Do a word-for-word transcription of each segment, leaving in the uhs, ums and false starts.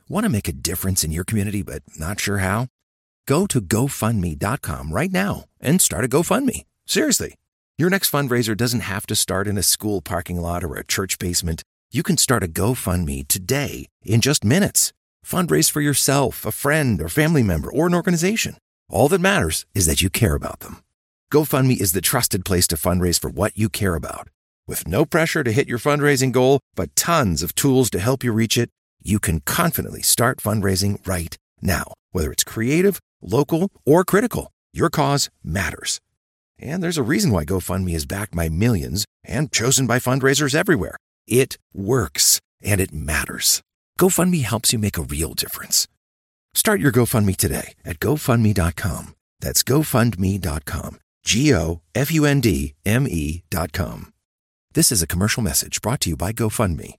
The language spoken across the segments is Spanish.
Want to make a difference in your community but not sure how? Go to go fund me dot com right now and start a GoFundMe. Seriously. Your next fundraiser doesn't have to start in a school parking lot or a church basement. You can start a GoFundMe today in just minutes. Fundraise for yourself, a friend, or family member, or an organization. All that matters is that you care about them. GoFundMe is the trusted place to fundraise for what you care about. With no pressure to hit your fundraising goal, but tons of tools to help you reach it, you can confidently start fundraising right now. Whether it's creative, local, or critical, your cause matters. And there's a reason why GoFundMe is backed by millions and chosen by fundraisers everywhere. It works, and it matters. GoFundMe helps you make a real difference. Start your GoFundMe today at go fund me dot com. That's go fund me dot com. G O F U N D M E dot com. This is a commercial message brought to you by GoFundMe.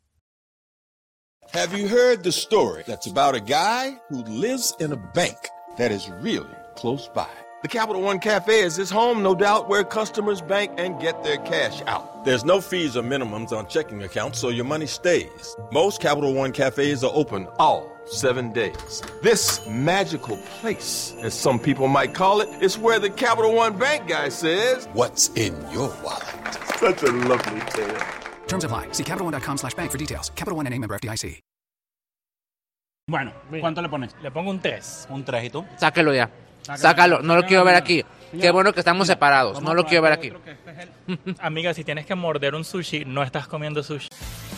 Have you heard the story that's about a guy who lives in a bank that is really close by? The Capital One Cafe is his home, no doubt, where customers bank and get their cash out. There's no fees or minimums on checking accounts, so your money stays. Most Capital One Cafes are open all seven days. This magical place, as some people might call it, is where the Capital One Bank guy says, "What's in your wallet?" Such a lovely tale. Terms apply. See Capital One dot com slash bank for details. Capital One N A member F D I C. Bueno, ¿cuánto le pones? Le pongo un tres. Un tres, ¿y tú? Sáquelo ya. Sácalo, no lo quiero ver aquí. Qué bueno que estamos separados, no lo quiero ver aquí. Amiga, si tienes que morder un sushi, no estás comiendo sushi.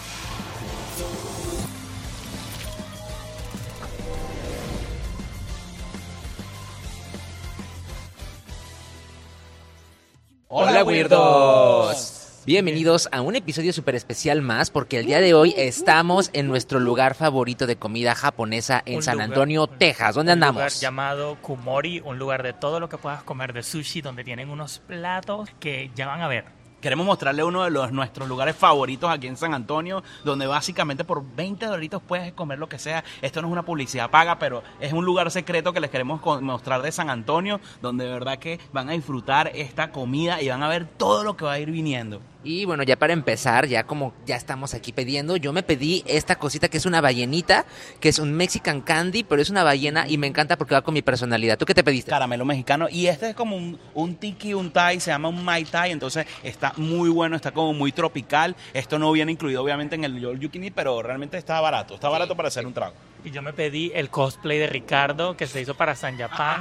Hola, weirdos. Bienvenidos a un episodio súper especial más, porque el día de hoy estamos en nuestro lugar favorito de comida japonesa en Un San lugar- Antonio, Texas. ¿Dónde Un lugar andamos? llamado Kumori, un lugar de todo lo que puedas comer de sushi, donde tienen unos platos que ya van a ver. Queremos mostrarle uno de los, nuestros lugares favoritos aquí en San Antonio, donde básicamente por veinte dolaritos puedes comer lo que sea. Esto no es una publicidad paga, pero es un lugar secreto que les queremos co- mostrar de San Antonio, donde de verdad que van a disfrutar esta comida y van a ver todo lo que va a ir viniendo. Y bueno, ya para empezar, ya como ya estamos aquí pidiendo, yo me pedí esta cosita que es una ballenita, que es un Mexican candy, pero es una ballena y me encanta porque va con mi personalidad. ¿Tú qué te pediste? Caramelo mexicano. Y este es como un, un tiki, un thai, se llama un mai thai, entonces está muy bueno, está como muy tropical. Esto no viene incluido obviamente en el All You Can Eat, pero realmente está barato, está barato para hacer un trago. Y yo me pedí el cosplay de Ricardo que se hizo para San Japan.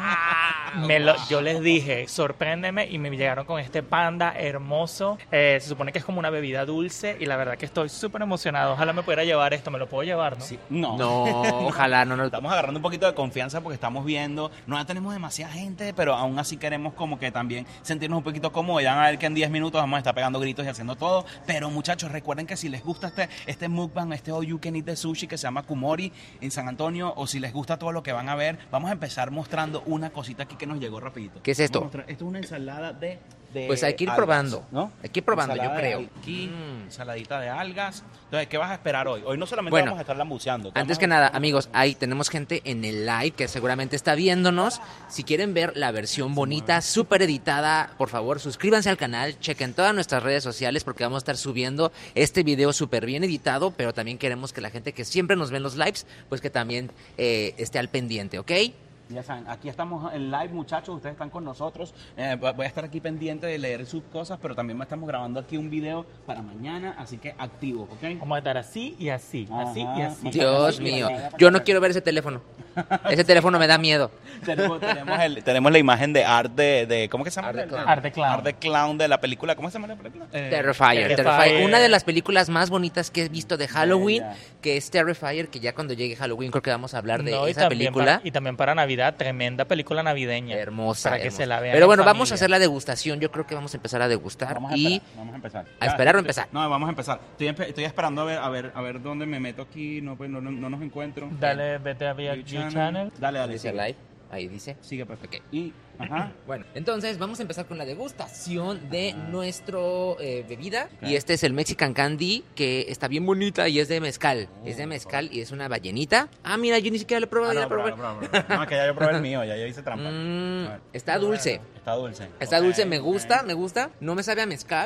Me lo- yo les dije, sorpréndeme, y me llegaron con este panda hermoso. Eh, se supone que es como una bebida dulce y la verdad que estoy súper emocionado. Ojalá me pudiera llevar esto, me lo puedo llevar, ¿no? Sí, no. No, ojalá, no, no. Estamos agarrando un poquito de confianza porque estamos viendo, no tenemos demasiada gente, pero aún así queremos como que también sentirnos un poquito cómodos. Ya van a ver que en diez minutos vamos a estar pegando gritos y haciendo todo. Pero muchachos, recuerden que si les gusta este, este mukbang, este all you can eat de sushi que se llama Kumori en San Antonio, o si les gusta todo lo que van a ver, vamos a empezar mostrando una cosita aquí que nos llegó rapidito. ¿Qué es esto? Vamos a mostrar- Esto es una ensalada de, de Pues hay que ir algas, probando, ¿no? hay que ir probando, yo Ensalada de creo. Aquí, Mm. ensaladita de algas. Entonces, ¿qué vas a esperar hoy? Hoy no solamente Bueno, vamos a estar lambuceando. Antes que nada, amigos, ahí tenemos gente en el live que seguramente está viéndonos. Si quieren ver la versión bonita, súper editada, por favor, suscríbanse al canal, chequen todas nuestras redes sociales porque vamos a estar subiendo este video súper bien editado, pero también queremos que la gente que siempre nos ve en los lives, pues que también eh, esté al pendiente, ¿ok? Ya saben, aquí estamos en live, muchachos, ustedes están con nosotros. Eh, voy a estar aquí pendiente de leer sus cosas, pero también estamos grabando aquí un video para mañana, así que activo, ¿ok? Vamos a estar así y así, así y Ajá. así. Dios mío, yo no quiero ver ese teléfono. Ese teléfono me da miedo. tenemos, tenemos, el- tenemos la imagen de Art de, de ¿cómo que se llama? Art the Clown. Art the Clown. Art the Clown de la película, ¿cómo se llama la película? Eh, Terrifier, Terrifier. Terrifier, una de las películas más bonitas que he visto de Halloween, Bella. que es Terrifier, que ya cuando llegue Halloween creo que vamos a hablar de No, y esa también película. para- y también para Navidad, tremenda película navideña. Hermosa, Para que hermosa. se la vean. Pero en bueno, vamos familia. a hacer la degustación. Yo creo que vamos a empezar a degustar Vamos a y esperar, vamos a empezar. ¿A esperar o empezar? No, vamos a empezar. Estoy, empe- estoy esperando a ver, a ver, a ver dónde me meto aquí, no, pues, no, no, no nos encuentro. Dale, vete a V I P Channel. Dale, dale. dice sigue. live. Ahí dice. Sigue, perfecto. Ok. Y, ajá. Bueno, entonces vamos a empezar con la degustación de nuestro eh, bebida. Y este es el Mexican Candy, que está bien bonita y es de mezcal. es de mezcal y es una ballenita. Ah, mira, yo ni siquiera lo he probado. Ah, ya no, lo probé. prueba, prueba, prueba. No, es que ya yo probé el mío, ya yo hice trampa. Mm, A ver. está dulce. Está dulce. Está Ok, dulce, me ok. gusta, me gusta. No me sabe a mezcal.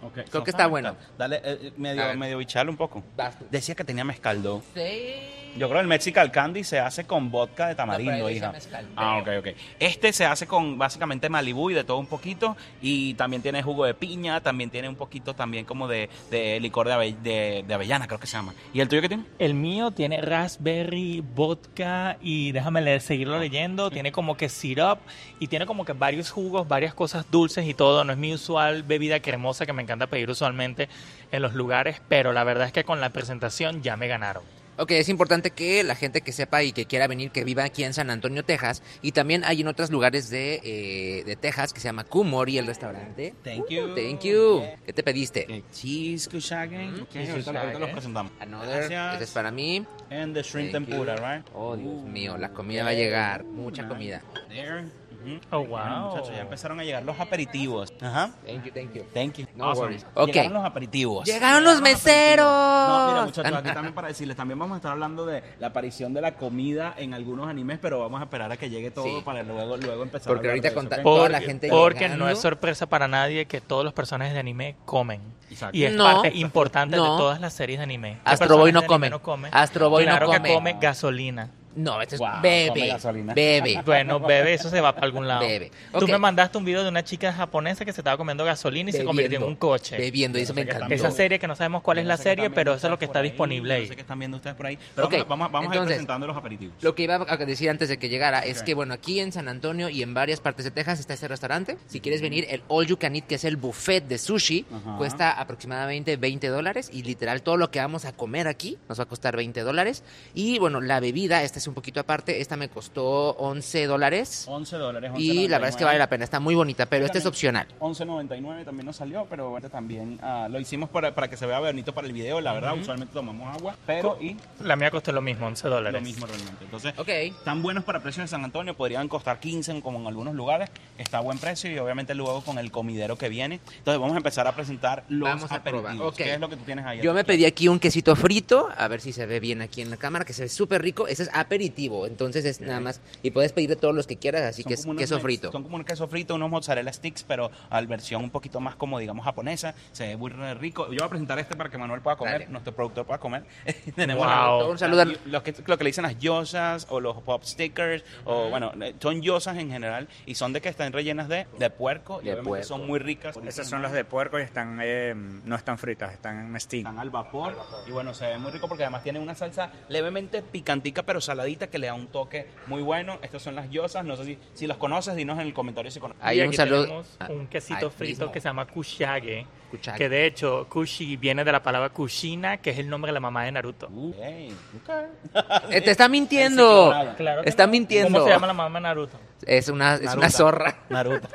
Okay. Creo que está bueno. Dale, eh, medio, ver. medio bicharle un poco. Vas tú. Decía que tenía mezcal, ¿no? Sí. Yo creo que el Mexican Candy se hace con vodka de No, pero tamarindo, ahí dice hija. mezcal. Ah, ok, ok. Este se hace con básicamente Malibú y de todo un poquito. Y también tiene jugo de piña, también tiene un poquito también como de, de licor de, ave- de, de avellana, creo que se llama. ¿Y el tuyo qué tiene? El mío tiene raspberry, vodka y déjame leer, seguirlo leyendo. Tiene como que syrup y tiene como que varios jugos, varias cosas dulces y todo. No es mi usual bebida cremosa que me encanta pedir usualmente en los lugares, pero la verdad es que con la presentación ya me ganaron. Ok, es importante que la gente que sepa y que quiera venir, que viva aquí en San Antonio, Texas, y también hay en otros lugares de, eh, de Texas que se llama Kumori, el restaurante. Thank you. Thank you. ¿Qué te pediste? Okay, cheese kushage. Mm, Ok, cheese ahorita, ahorita kushage. los presentamos. Another, Gracias. este es para mí. And the shrimp Thank tempura, you. right? Oh, Dios Uh, mío, la comida va a yeah. llegar. Mucha Nice. comida. There. Ujú. Oh, Bueno, wow. muchachos, ya empezaron a llegar los aperitivos. Ajá. Thank you, thank you. Thank you. No Awesome. worries. Ok. Llegaron los aperitivos. ¡Llegaron los meseros! No, mira, muchachos, aquí también para decirles, también vamos a estar hablando de la aparición de la comida en algunos animes, pero vamos a esperar a que llegue todo Sí. para luego, luego empezar Porque a hablar ahorita de con eso, ta- ¿ok? toda la Porque, gente porque llegando. no es sorpresa para nadie que todos los personajes de anime comen. Exacto. Y es No. parte importante No. de todas las series de anime. ¿Qué Astro Boy no personaje de anime come. come? Astro Boy no claro come. que come gasolina. No, este es Wow, come bebe. gasolina. Bebe. Bueno, bebé, eso se va para algún lado. Bebe. Tú Ok. me mandaste un video de una chica japonesa que se estaba comiendo gasolina y se convirtió en un coche. Bebiendo, y eso me Yo sé que encantó. Esa serie que no sabemos cuál es Yo la sé que serie, están pero viendo eso es lo que ustedes está por ahí, disponible Yo ahí. sé que están viendo ustedes por ahí. Pero Ok, vamos, vamos, vamos a ir entonces, presentando los aperitivos. Lo que iba a decir antes de que llegara es Ok. que, bueno, aquí en San Antonio y en varias partes de Texas está este restaurante. Si quieres venir, el All You Can Eat, que es el buffet de sushi, Ajá. cuesta aproximadamente veinte dólares. Y literal, todo lo que vamos a comer aquí nos va a costar veinte dólares. Y bueno, la bebida, esta es un poquito aparte, esta me costó once dólares. once dólares. once Y la verdad es que vale la pena, está muy bonita, pero este es También opcional. once noventa y nueve también nos salió, pero este también ah, lo hicimos para, para que se vea bonito para el video, la verdad. Usualmente tomamos agua, pero y La mía costó lo mismo, once dólares. lo mismo realmente. Entonces, Ok. están buenos para precios de San Antonio, podrían costar quince en- como en algunos lugares. Está a buen precio y obviamente luego con el comidero que viene. Entonces, vamos a empezar a presentar los Vamos a probar, aperitivos. ok. ¿Qué es lo que tú tienes ahí? Yo me pedí aquí un quesito frito, a ver si se ve bien aquí en la cámara, que se ve súper rico. Ese es aperitivo, entonces es nada más. Y puedes pedir de todos los que quieras, así Son que es como unos queso me- frito. Son como un queso frito, unos mozzarella sticks, pero a versión un poquito más como, digamos, japonesa. Se ve muy rico. Yo voy a presentar este para que Manuel pueda comer, Dale. nuestro productor pueda comer. Tenemos Wow. la- Un saludo a- los que, lo que le dicen las yosas o los pop stickers, o bueno, eh, son yosas en general y son de que están rellenas de, de puerco y De obviamente puerco. son muy ricas. Esas son las de puerco y están eh, no están fritas, están en steam. Están al vapor y bueno, se ve muy rico porque además tiene una salsa levemente picantica pero saladita que le da un toque muy bueno. Estas son las yosas, no sé si, si los conoces, dinos en el comentario si conoces. Hay Y un aquí saludo. tenemos Ah, un quesito ahí frito mismo. que se llama kushage, Kushage. que de hecho kushi viene de la palabra kushina, que es el nombre de la mamá de Naruto. Uh, hey, ok. Eh, te está mintiendo. Claro. Claro que Está no. mintiendo. ¿Cómo se llama la mamá de Naruto? Es una, es una Naruto. zorra. Naruto.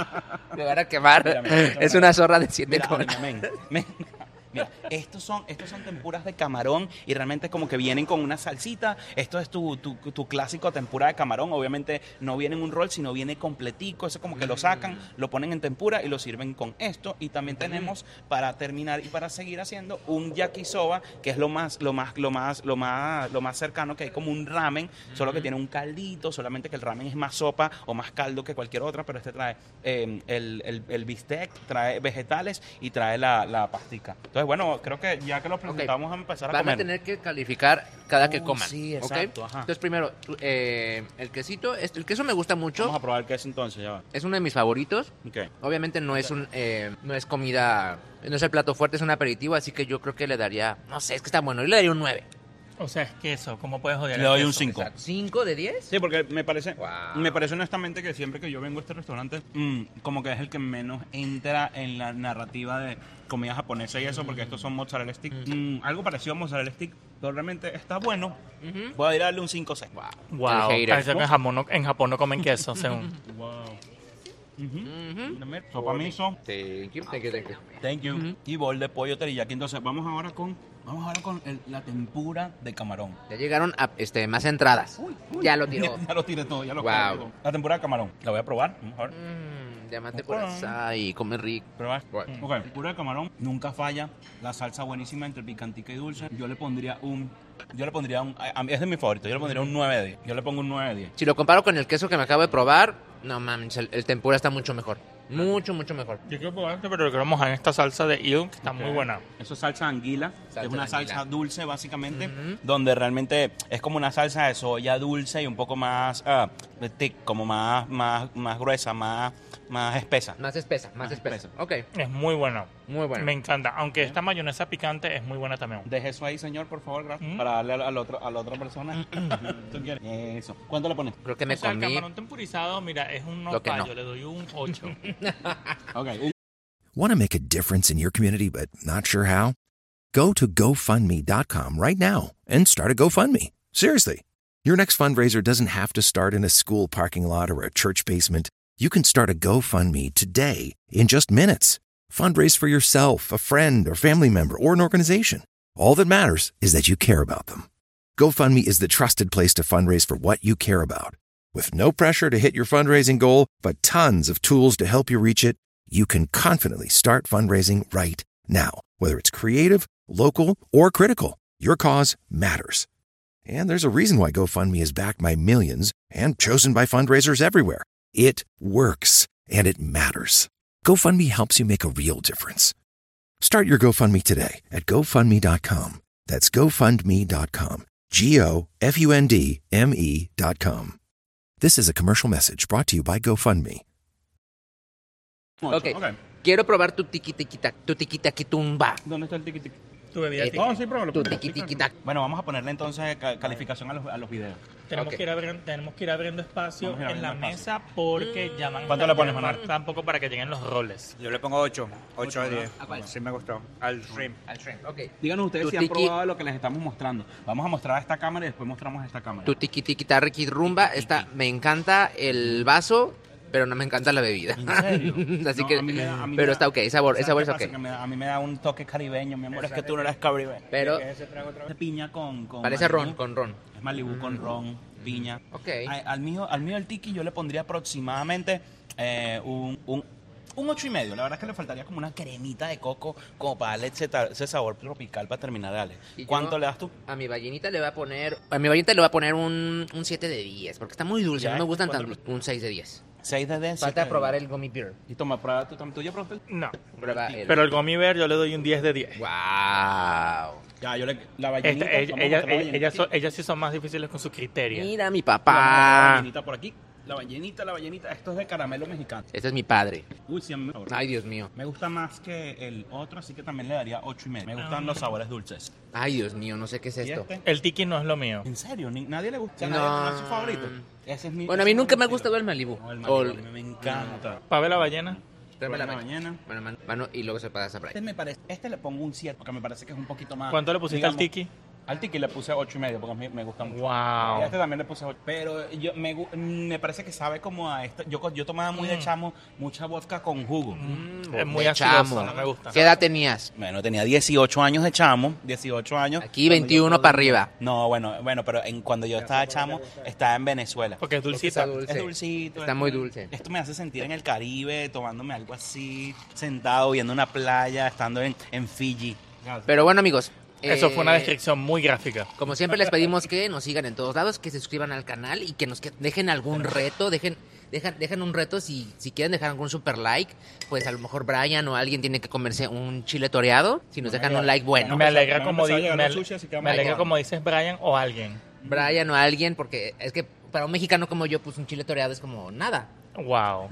Me van a quemar. Mira, mira, mira. Es una zorra de siete Mira, colas. men, men. Mira, estos son, estos son tempuras de camarón y realmente como que vienen con una salsita. Esto es tu, tu, tu clásico tempura de camarón. Obviamente no viene en un rol, sino viene completico. Eso como que lo sacan, lo ponen en tempura y lo sirven con esto. Y también tenemos para terminar y para seguir haciendo un yakisoba, que es lo más, lo más, lo más, lo más, lo más cercano que hay como un ramen, solo que tiene un caldito, solamente que el ramen es más sopa o más caldo que cualquier otra, pero este trae eh, el, el, el bistec, trae vegetales y trae la, la pastica. Entonces, bueno, creo que ya que lo presentamos, vamos a empezar a Van comer. a tener que calificar cada que Uy, coman. sí, ¿ok? exacto, ajá. Entonces, primero, tú- eh, el quesito. este- El queso me gusta mucho. Vamos a probar qué es entonces, ya va. Es uno de mis favoritos. Ok. Obviamente no es un eh, no es comida, no es el plato fuerte, es un aperitivo, así que yo creo que le daría, no sé, es que está bueno, yo le daría un nueve. O sea, es queso. ¿Cómo puedes odiar Le el doy queso? un cinco. ¿cinco de diez? Sí, porque me parece, Wow. me parece honestamente que siempre que yo vengo a este restaurante, mm, como que es el que menos entra en la narrativa de comida japonesa y eso, porque estos son mozzarella stick. Mm, algo parecido a mozzarella stick, pero realmente está bueno. Voy a ir a darle un cinco seis. Wow, El hater. parece que en Japón, no, en Japón no comen queso, según. Wow. Dame sopa miso. Thank you, thank you, thank you. Thank you. Y bol de pollo teriyaki. Entonces, vamos ahora con, vamos ahora con el- la tempura de camarón. Ya llegaron a, este, más entradas. Ya lo tiró. Ya lo tiré todo, ya lo Wow. tiré todo. La tempura de camarón. La voy a probar. Vamos a ver. Mm, diamante por Opa. así, come rico. Probar. Bueno. Ok, tempura de camarón nunca falla. La salsa buenísima entre picantica y dulce. Yo le pondría un, yo le pondría un, a- a mí es de mi favorito. Yo le pondría un nueve de diez. Yo le pongo un nueve de diez. Si lo comparo con el queso que me acabo de probar, no mames, el, el tempura está mucho mejor. Mucho, mucho mejor. Yo quiero probar este, pero lo quiero mojar en esta salsa de eel, que está muy buena. Eso es salsa anguila, Salsa es una de anguila. salsa dulce básicamente, donde realmente es como una salsa de soya dulce y un poco más uh, thick, como más, más, más gruesa, más, más espesa. Más espesa, más, Más espesa. espesa. Ok, Es muy buena. muy bueno. Me encanta. Aunque esta mayonesa picante es muy buena también. Deje eso ahí, señor, por favor, gracias, Mm. para darle al, al otro, a la otra persona. ¿Tú quieres? Eso. ¿Cuánto le pones? Creo que me O sea, el comí. camarón tempurizado, mira, es un no Lo que no. fallo, le doy un ocho. Ok, un- Want to make a difference in your community but not sure how? Go to GoFundMe dot com right now and start a GoFundMe. Seriously. Your next fundraiser doesn't have to start in a school parking lot or a church basement. You can start a GoFundMe today in just minutes. Fundraise for yourself, a friend, or family member, or an organization. All that matters is that you care about them. GoFundMe is the trusted place to fundraise for what you care about. With no pressure to hit your fundraising goal, but tons of tools to help you reach it, you can confidently start fundraising right now. Whether it's creative, local, or critical, your cause matters. And there's a reason why GoFundMe is backed by millions and chosen by fundraisers everywhere. It works, and it matters. GoFundMe helps you make a real difference. Start your GoFundMe today at GoFundMe dot com. That's GoFundMe dot com. G O F U N D M E dot com. This is a commercial message brought to you by GoFundMe. Ok, quiero probar tu tiki tiki tac, tu tiki tiki tumba. ¿Dónde está el tiki tiki? Tu bebida Eh, tiki. No, sí, pruébalo. Tu tiki tiki tac. Bueno, vamos a ponerle entonces ca- calificación a los, a los videos. Tenemos, Ok. que ir abriendo, tenemos que ir abriendo espacio Vamos a ir en la abriendo mesa porque ya van ¿Cuánto le pones, Manuel? Tampoco para que lleguen los roles. Yo le pongo ocho. ocho de diez. ¿A cuál? Sí me gustó. Al shrimp. Al shrimp, ok. Díganos ustedes Tu si han tiki- probado lo que les estamos mostrando. Vamos a mostrar a esta cámara y después mostramos a esta cámara. Tu tiki tiki tariki rumba. Esta, me encanta el vaso, pero no me encanta la bebida. ¿En serio? Así No, que, a mí me da- a mí me pero da- está ok, el sabor, el ¿Sabes sabor qué es pasa? ok. Que me da- a mí me da un toque caribeño, mi amor. Es que tú no eres caribeño. Pero Ese trago otra vez. De piña con, con parece Malibu. ron, con ron. Es Malibu con ron, piña. Ok. A- Al mío, al mío el tiki yo le pondría aproximadamente eh, un, un, un ocho y medio. La verdad es que le faltaría como una cremita de coco como para darle ese, ta- ese sabor tropical para terminar de darle. Y yo- ¿Cuánto le das tú? A mi ballenita le voy a poner, a mi ballenita le voy a poner un, un siete de diez, porque está muy dulce, Ya, no me gustan ¿cuánto tanto. Un seis de diez. seis de diez. Falta probar el gummy beer. Y toma, prueba tú también. ¿Tú ya probaste el? No. Prueba el... Pero el gummy bear yo le doy un diez de diez. Wow. Ya, yo le... La ballenita. Este, ella, vamos a ella, mostrar la ella- ballenita ellas, son- aquí. ellas sí son más difíciles con su criterio. Mira mi La papá. ballenita por aquí. La ballenita, la ballenita. Esto es de caramelo mexicano. Este es mi padre. Uy, sí, a mí me gusta. Ay, Dios mío. Me gusta más que el otro, así que también le daría ocho y medio. Me gustan los sabores dulces. Ay, Dios mío, no sé qué es ¿Y esto. este? El tiki no es lo mío. ¿En serio? Ni- ¿Nadie le gusta? No. ¿Nadie no es su favorito? Ese es mi, Bueno, a ese mí es nunca mi me ha estilo. gustado el Malibu. No, el O Malibu, el- a mí me encanta. ¿Pabe la ballena? Tráeme la Por la ballena. mañana. Bueno, mano, mano, y luego se pasa por Este ahí. me parece, este le pongo un siete porque me parece que es un poquito más. ¿Cuánto le pusiste al digamos, tiki? Al tiki le puse ocho y medio porque a mí me gusta mucho. Wow. Y a este también le puse ocho. Pero yo, me, gu- me parece que sabe como a esto. Yo, yo tomaba muy de Mm. chamo mucha vodka con jugo. Es muy De acidoso, chamo. no me gusta. ¿Qué edad tenías? Bueno, tenía dieciocho años de chamo. dieciocho años. Aquí Cuando veintiuno yo- para arriba. No, bueno, bueno, pero en, cuando yo estaba chamo, estaba en Venezuela. Porque es dulcita. Está dulce. Es dulcito. Está es- muy dulce. Esto me hace sentir en el Caribe, tomándome algo así, sentado, viendo una playa, estando en, en Fiji. Pero bueno, amigos. Eso eh, fue una descripción muy gráfica. Como siempre les pedimos que nos sigan en todos lados, que se suscriban al canal y que nos que- dejen algún reto, dejen, dejan, dejen un reto si, si quieren dejar algún super like, pues a lo mejor Brian o alguien tiene que comerse un chile toreado, si nos dejan un like bueno. me alegra van a como, empezar a di- llegar me, los sushi, así que vamos me a alegra probar. como dices Brian o alguien. Brian o alguien, porque es que para un mexicano como yo, pues un chile toreado es como nada. Wow.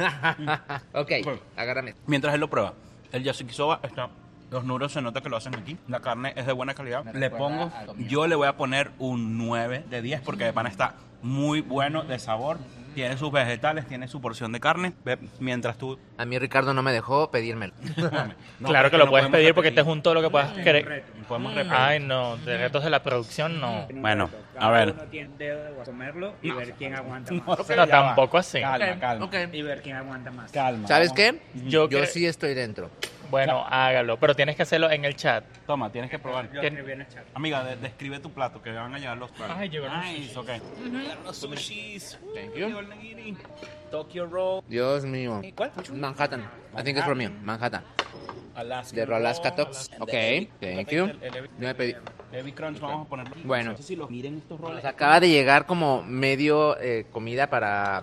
Ok, agárrame. Mientras él lo prueba, el yakisoba está... Los nuros se nota que lo hacen aquí. La carne es de buena calidad. Le pongo... Yo le voy a poner un nueve de diez porque de pan está muy bueno de sabor. Tiene sus vegetales, tiene su porción de carne. Ve, mientras tú... A mí Ricardo no me dejó pedírmelo. No, Claro es que lo no puedes podemos pedir porque este repetir. es un todo lo que puedas querer. Podemos repetir. Ay, no, de retos de la producción no. Bueno, Cada a ver. uno tiene dedo de comerlo y ver quién aguanta más. No, sé, No, ya va. tampoco así. Calma, Ok, calma. ok. Y ver quién aguanta más. Calma. ¿Sabes vamos. qué? Yo Yo cre- sí estoy dentro. Bueno, hágalo, pero tienes que hacerlo en el chat. Toma, tienes que probar. Yo escribí en el chat. Amiga, de- describe tu plato, que van a llegar los platos. Ay, llegaron los Nice, ok. Llegaron los sushis. Thank you. Llegó el nigiri. Tokyo roll. Dios mío. ¿Cuál? Manhattan. I think it's from you. Manhattan. Alaska De Alaska roll, Talks. Alaska- Ok, el- thank el- you. el- el- Yo me pedí. Heavy Crunch, vamos a ponerlo. Bueno. No sé si los miren estos roles. Nos acaba de llegar como medio eh, comida para,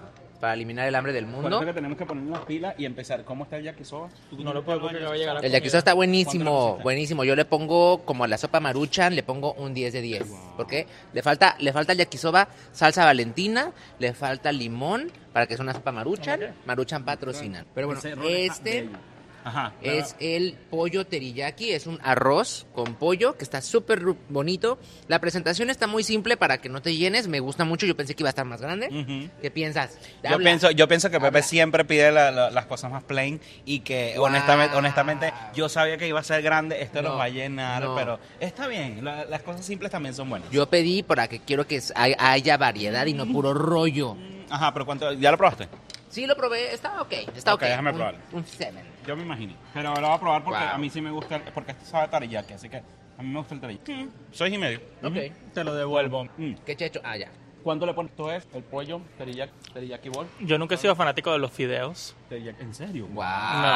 para eliminar el hambre del Por mundo. eso que tenemos que poner las pilas y empezar. ¿Cómo está el yakisoba? ¿Tú No lo puedo porque acaba de llegar la El yakisoba está ¿Cuánto buenísimo, le pusiste? buenísimo. Yo le pongo, como a la sopa Maruchan, le pongo un diez de diez. ¿Por qué? Le falta, le falta al yakisoba salsa valentina, le falta limón para que sea una sopa Maruchan. Maruchan patrocinan. Pero bueno, Ese rol está este bello. Ajá. es el pollo teriyaki, es un arroz con pollo que está súper ru- bonito. La presentación está muy simple para que no te llenes, me gusta mucho, yo pensé que iba a estar más grande. Ujú. ¿Qué piensas? Yo Habla. pienso, yo pienso que Pepe Habla. siempre pide la- la- las cosas más plain y que Wow. honestamente, honestamente yo sabía que iba a ser grande, esto No, los va a llenar, no. pero está bien, la- las cosas simples también son buenas. Yo pedí para que quiero que hay- haya variedad y no puro rollo. Ajá, pero ¿cuánto? ¿Ya lo probaste? Sí, lo probé, está ok, está ok. Ok, déjame Un- probarlo. Un seven. Yo me imaginé. Pero ahora voy a probar porque Wow. a mí sí me gusta, el- porque esto sabe a teriyaki, así que a mí me gusta el teriyaki. Seis y medio. Ok. Te lo devuelvo. Mm. ¿Qué checho? Ah, ya. ¿Cuánto le pones? Esto es el pollo teriyaki, teriyaki ball. Yo nunca he sido fanático de los fideos. Teriyaki- ¿En serio? Wow.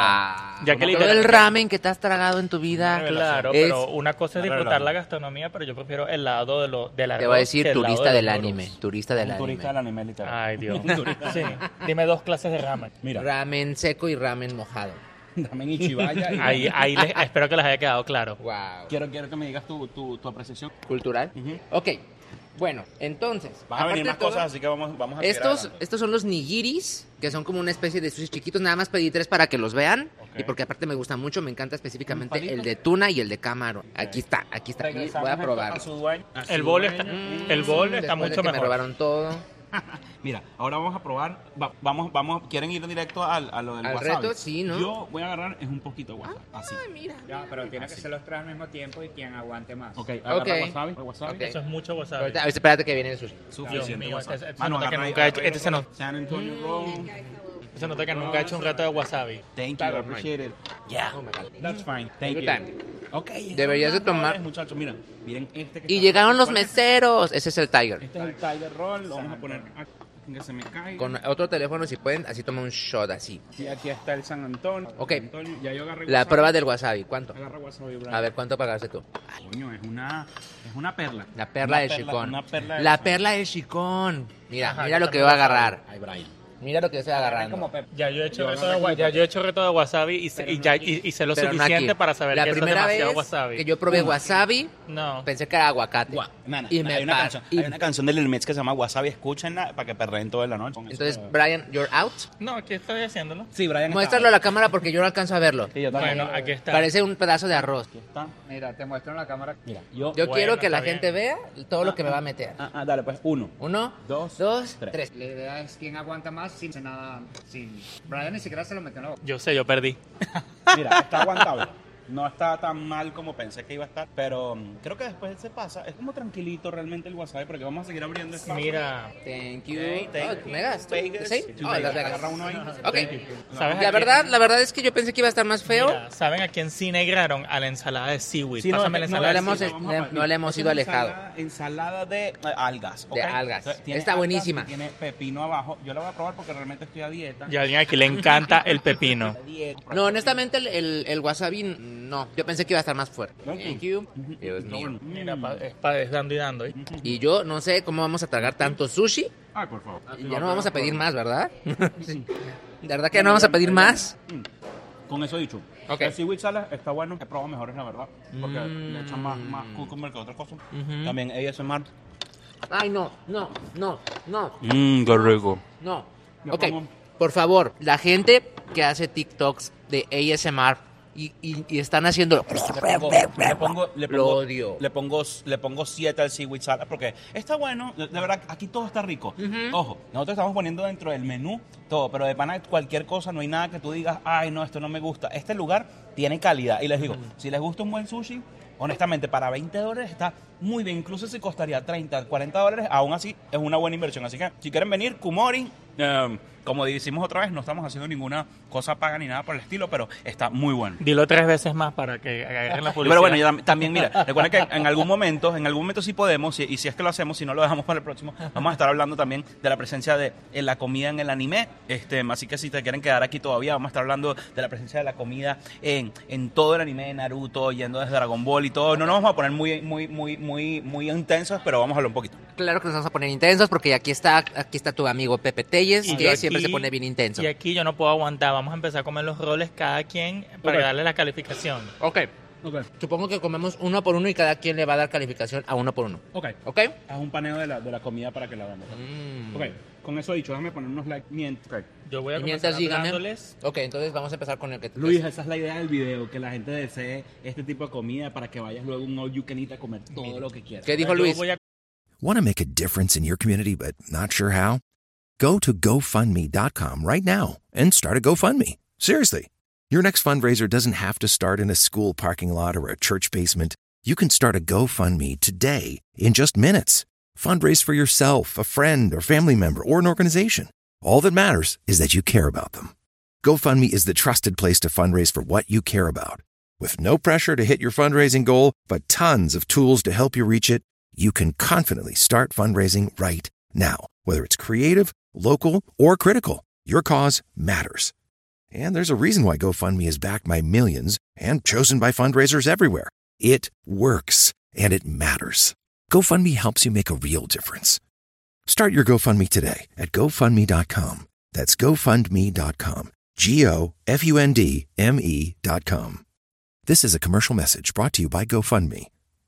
No, ya que Todo literal- el ramen que te has tragado en tu vida. Claro, es- pero una cosa es Una disfrutar revelación. la gastronomía, pero yo prefiero el lado de lo, del arroz. Te voy a decir que el lado turista de del los anime. noodles. Turista del Un anime. turista del anime, literal. Ay, Dios. Un turista. Sí. Dime dos clases de ramen. Mira, Ramen seco y ramen mojado. ramen Ichibaya. y- Ahí, ahí les- espero que les haya quedado claro. Wow. Quiero, quiero que me digas tu, tu, tu apreciación. Cultural. Ujú. Ok. Bueno, entonces. Van a venir aparte más de todo, cosas, así que vamos, vamos a seguir Estos, adelante. estos son los nigiris, que son como una especie de sushi chiquitos. Nada más pedí tres para que los vean. Ok. Y porque aparte me gustan mucho, me encanta específicamente ¿Un palito? el de tuna y el de camarón. Aquí está, aquí está. Aquí Regresamos voy a esto probar. a su dueño- a su El bol dueño. está, Mm. el bol está Después de mucho que me mejor. robaron todo. Mira, ahora vamos a probar. va- vamos, vamos. ¿Quieren ir directo al, a lo del Al wasabi? reto, sí, ¿no? Yo voy a agarrar es un poquito de wasabi. Así. mira. Ya, pero tiene que Así. ser los tres al mismo tiempo y quien aguante más. Ok, agarra Ok. wasabi. wasabi. Ok. Eso es mucho wasabi. Ahorita, espérate que viene el sushi. Dios Suficiente mío, wasabi. este- este se Mano, nota que agarra ahí, nunca ha hecho- agarra este se ahí. nota- San Antonio Roll. Se nota que nunca he hecho un reto de wasabi. Thank you, Claro, I appreciate it. Yeah, Oh my God. that's fine. Thank Good you. time. Ok. Deberías de tomar- Muchachos, mira, miren este que Y está- llegaron los ¿cuál es? meseros. Ese es el Tiger. Este es el Tiger Roll, lo vamos a poner aquí, que se me caiga. Con otro teléfono, si pueden, así toma un shot así. Y aquí está el San Antonio. Ok. San Antonio, ya yo agarré La wasabi. prueba del wasabi, ¿cuánto? Agarra wasabi, Brian. A ver, ¿cuánto pagaste tú? Coño, es una, es una perla. La perla Una del perla- chicón. Una perla del La chicón. perla del chicón. Mira, Ajá, mira yo lo que también va a lo agarrar. Ay, Brian. Mira lo que estoy agarrando. Como Pep. Ya yo he hecho Yo reto no de, me wa- quito. ya yo he hecho reto de wasabi y, sé- y ya, y, y sé lo Pero no suficiente aquí. para saber La que eso es primera demasiado vez wasabi. que yo probé wasabi, No. pensé que era aguacate. Gua- Nana, Y me hay, una pa- canción, y- hay una canción de Lil Mix que se llama Wasabi, escúchenla para que perreen toda la noche. Con eso, Entonces, pero- Brian, you're out. No, aquí estoy haciéndolo. sí, Brian. Muéstralo a la cámara porque yo no alcanzo a verlo. Sí, yo también. Bueno, aquí está. Parece un pedazo de arroz. Aquí está. Mira, te muestro en la cámara. Mira, yo. Yo Bueno, quiero que la está gente bien. vea todo lo que me va a meter. Ah, ah, dale, pues uno. Uno, Dos, dos, tres. tres. La idea es quién aguanta más sin hacer nada. Sin... Brian ni siquiera se lo metió en la boca. Yo sé, yo perdí. Mira, está aguantable. No está tan mal como pensé que iba a estar, pero mm, creo que después se pasa. Es como tranquilito realmente el wasabi, porque vamos a seguir abriendo espacio. Mira, Thank you. Ok, thank Oh, you. Vegas, ¿tú? Vegas. ¿Sí? Tú, Oh, Vegas. Las Vegas. Agarra uno ahí. Ok. ¿sabes a La quién- verdad, la verdad es que yo pensé que iba a estar más feo. mira, ¿saben a quién sí negraron? A la ensalada de seaweed. Sí, no, Pásame la no, no ensalada le de hemos- seaweed. vamos a ver. no le hemos Esta ido es alejado. Ensalada, ensalada de eh, algas. ¿ok? De algas. Entonces, tiene Está algas buenísima. y Tiene pepino abajo. Yo la voy a probar porque realmente estoy a dieta. Y a alguien aquí le encanta el pepino. A dieta. No, honestamente el, el, el wasabi no. Yo pensé que iba a estar más fuerte. Ok. Thank you. Dios Está mío. bueno. Mira, pa- es, pa- es dando y dando. ¿eh? Y yo no sé cómo vamos a tragar tanto sushi. Ay, por favor. Y ya no vamos a pedir más, ¿verdad? Sí. ¿De verdad que ya no vamos a pedir más? Con eso dicho, Ok. el seaweed salad está bueno. He probado mejores, la verdad. Porque Mm. le echan más, más cucumber que otras cosas. Ujú. También A S M R. Ay, no, no, no, no, Mmm, qué rico. no. Yo Ok, pongo- por favor, la gente que hace TikToks de A S M R y, y, y están haciendo... Le pongo, le pongo, le Lo pongo, odio. le pongo, le pongo siete al seaweed salad porque está bueno, de, de verdad, aquí todo está rico. Ojo, nosotros estamos poniendo dentro del menú todo, pero de pana cualquier cosa, no hay nada que tú digas, ay, no, esto no me gusta. Este lugar tiene calidad. Y les digo, si les gusta un buen sushi, honestamente, para veinte dólares está muy bien. Incluso si costaría treinta, cuarenta dólares, aún así es una buena inversión. Así que, si quieren venir, Kumori, eh, como decimos otra vez, no estamos haciendo ninguna cosa paga ni nada por el estilo, pero está muy bueno. Dilo tres veces más para que agarren la publicidad. Pero bueno, yo tam- también, mira, recuerda que en algún momento, en algún momento sí podemos, y, y si es que lo hacemos, si no lo dejamos para el próximo, vamos a estar hablando también de la presencia de en la comida en el anime. Este, así que si te quieren quedar aquí todavía, vamos a estar hablando de la presencia de la comida en, en todo el anime de Naruto, yendo desde Dragon Ball y todo. No nos vamos a poner muy, muy, muy, muy muy, muy intensos, pero vamos a hablar un poquito. Claro que nos vamos a poner intensos porque aquí está, aquí está tu amigo Pepe Telles, Y que yo siempre aquí- se pone bien intenso. Y aquí yo no puedo aguantar. Vamos a empezar a comer los roles cada quien para Ok. darle la calificación. Ok, Ok, supongo que comemos uno por uno y cada quien le va a dar calificación a uno por uno. ok. ¿Ok? Haz un paneo de la, de la comida para que la veamos. Mm. Ok, con eso dicho, déjame poner unos likes mientras. Yo voy a Y comenzar mientras dígame. hablándoles. Ok, entonces vamos a empezar con el que... Luis, esa es la idea del video, que la gente desee este tipo de comida para que vayas luego a un all you can eat a comer todo lo que quieras. ¿Qué dijo Yo Luis? voy a Want to make a difference in your community but not sure how? Go to GoFundMe dot com right now and start a GoFundMe. Seriously. Your next fundraiser doesn't have to start in a school parking lot or a church basement. You can start a GoFundMe today in just minutes. Fundraise for yourself, a friend, or family member, or an organization. All that matters is that you care about them. GoFundMe is the trusted place to fundraise for what you care about. With no pressure to hit your fundraising goal, but tons of tools to help you reach it, you can confidently start fundraising right now. Whether it's creative, local, or critical, your cause matters. And there's a reason why GoFundMe is backed by millions and chosen by fundraisers everywhere. It works, and it matters. GoFundMe helps you make a real difference. Start your GoFundMe today at GoFundMe dot com. That's GoFundMe dot com. G O F U N D M E dot com. This is a commercial message brought to you by GoFundMe.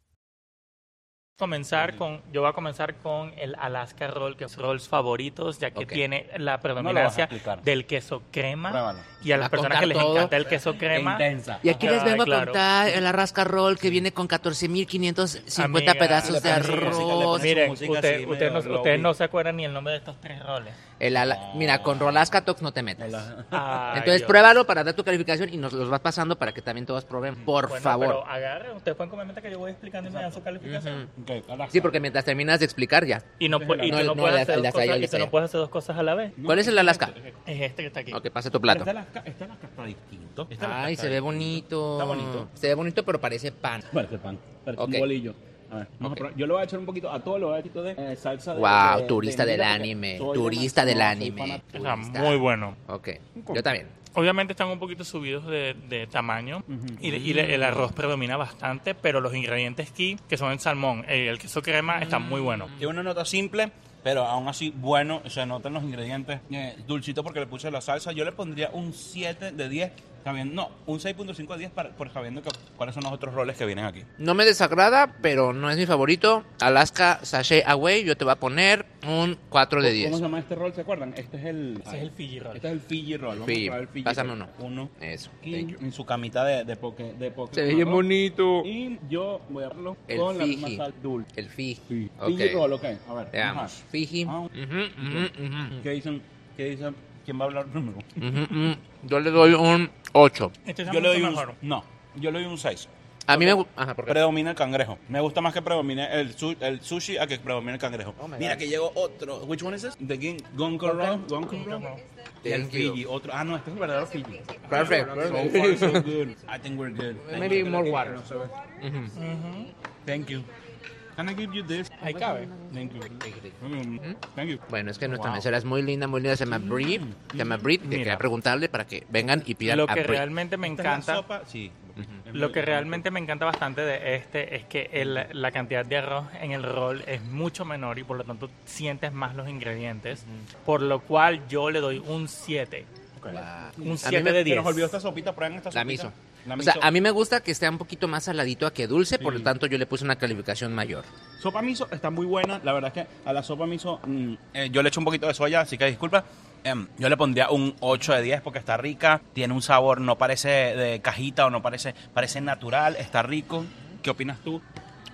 comenzar con, yo voy a comenzar con el Alaska Roll, que es rolls favoritos, ya que Ok. tiene la No lo vas a predominancia explicar. del queso crema. Pruébalo. Y a Va las a personas contar que les todo. encanta el queso crema. Intensa. Y aquí les Ay, vengo a claro. contar el Arrasca Roll que viene con catorce mil quinientos cincuenta Amiga, pedazos le de pones su música, le arroz. pones- Miren, música usted, así, usted, medio no, ustedes low no se acuerdan ni el nombre de estos tres roles. El ala- Mira, con Rolasca Tox no te metas. Ay, Entonces Dios. pruébalo para dar tu calificación y nos los vas pasando para que también todos prueben. Por Bueno, favor. Pero agarren, ustedes pueden comer mientras que yo voy explicando y me dan su calificación. Ok, Alaska. Sí, porque mientras terminas de explicar ya. Y no, pu- y No, tú no, no, puedes el- hacer el de dos hasta allá, cosas, el de y tú hasta no allá. puedes hacer dos cosas a la vez. ¿Cuál es el Alaska? Es este que está aquí. Ok, pase tu plato. Este Alaska, este Alaska está distinto. Este Alaska Ay, está se ve distinto. bonito. Está bonito. Se ve bonito, pero parece pan. Parece pan. Parece Ok. un bolillo. A ver, vamos Ok. a probar. Yo le voy a echar un poquito, a todo le voy a echar un poquito de eh, salsa de... Wow, de- turista de del mira, porque anime, soy turista del demasiado- soy anime. fanático. Está Turista. muy bueno. Ok, yo también. Obviamente están un poquito subidos de, de tamaño y, y le- el arroz predomina bastante, pero los ingredientes aquí, que son el salmón, eh, el queso crema, están muy buenos. Tiene una nota simple, pero aún así bueno, se notan los ingredientes. Eh, dulcito porque le puse la salsa. Yo le pondría un siete de diez, sabiendo, no, un seis punto cinco de diez para, por sabiendo que, cuáles son los otros roles que vienen aquí. No me desagrada, pero no es mi favorito. Alaska Sachet Away, yo te voy a poner un cuatro de ¿Cómo diez. se llama este rol? ¿Se acuerdan? Este es el... Ese es el Fiji roll. Este es el Fiji roll. Vamos Fiji. a probar el Fiji Pásame roll. uno. Uno. Eso. Aquí, thank you. en su camita de, de poke, de poke Se ve con bien arroz. bonito. Y yo voy a darlo El con la Fiji. misma sal dulce. El Fiji. Sí. Ok. Fiji roll, ok. A ver. Veamos. vamos Fiji. Ah. Ujú, ujú, a- ujú. ¿Qué dicen? ¿Qué dicen? ¿Quién va a hablar primero? Ujú, ujú. Yo le doy un ocho. Este está Yo le mucho doy un... mejor. No, yo le doy un seis. A mí me gusta. Ajá, ¿por qué? Predomina el cangrejo. Me gusta más que predomine el, su- el sushi a que predomine el cangrejo. Oh my Mira God. que llegó otro. Which one is this? The Gin- Gonko roll. Gonko roll. Y el Thank you. Fiji. Otro. Ah, no, este es el verdadero Fiji. Perfect. So perfect. far, so good. I think we're good. Maybe more water. No se ve. Ujú. Thank you. Can I give you this? Ahí cabe. Thank you. Mm, Thank you. Bueno, es que nuestra mesera es muy linda, muy linda. Se llama Brie. Se llama Brie. Que Mira. quería preguntarle para que vengan y pidan Lo a que Brie. realmente me Esta es la encanta, sopa, sí. lo que realmente me encanta bastante de este es que el- la cantidad de arroz en el roll es mucho menor y por lo tanto sientes más los ingredientes, por lo cual yo le doy un siete. Wow. Un A mí siete me- de Se diez. nos olvidó esta sopita, prueben esta La sopita. miso. La O miso. sea, a mí me gusta que esté un poquito más saladito a que dulce, por lo Sí. tanto yo le puse una calificación mayor. Sopa miso está muy buena. La verdad es que a la sopa miso mm, eh, yo le echo un poquito de soya, así que disculpa. Em, yo le pondría un ocho de diez porque está rica. Tiene un sabor, no parece de cajita o no parece, parece natural. Está rico. ¿Qué opinas tú?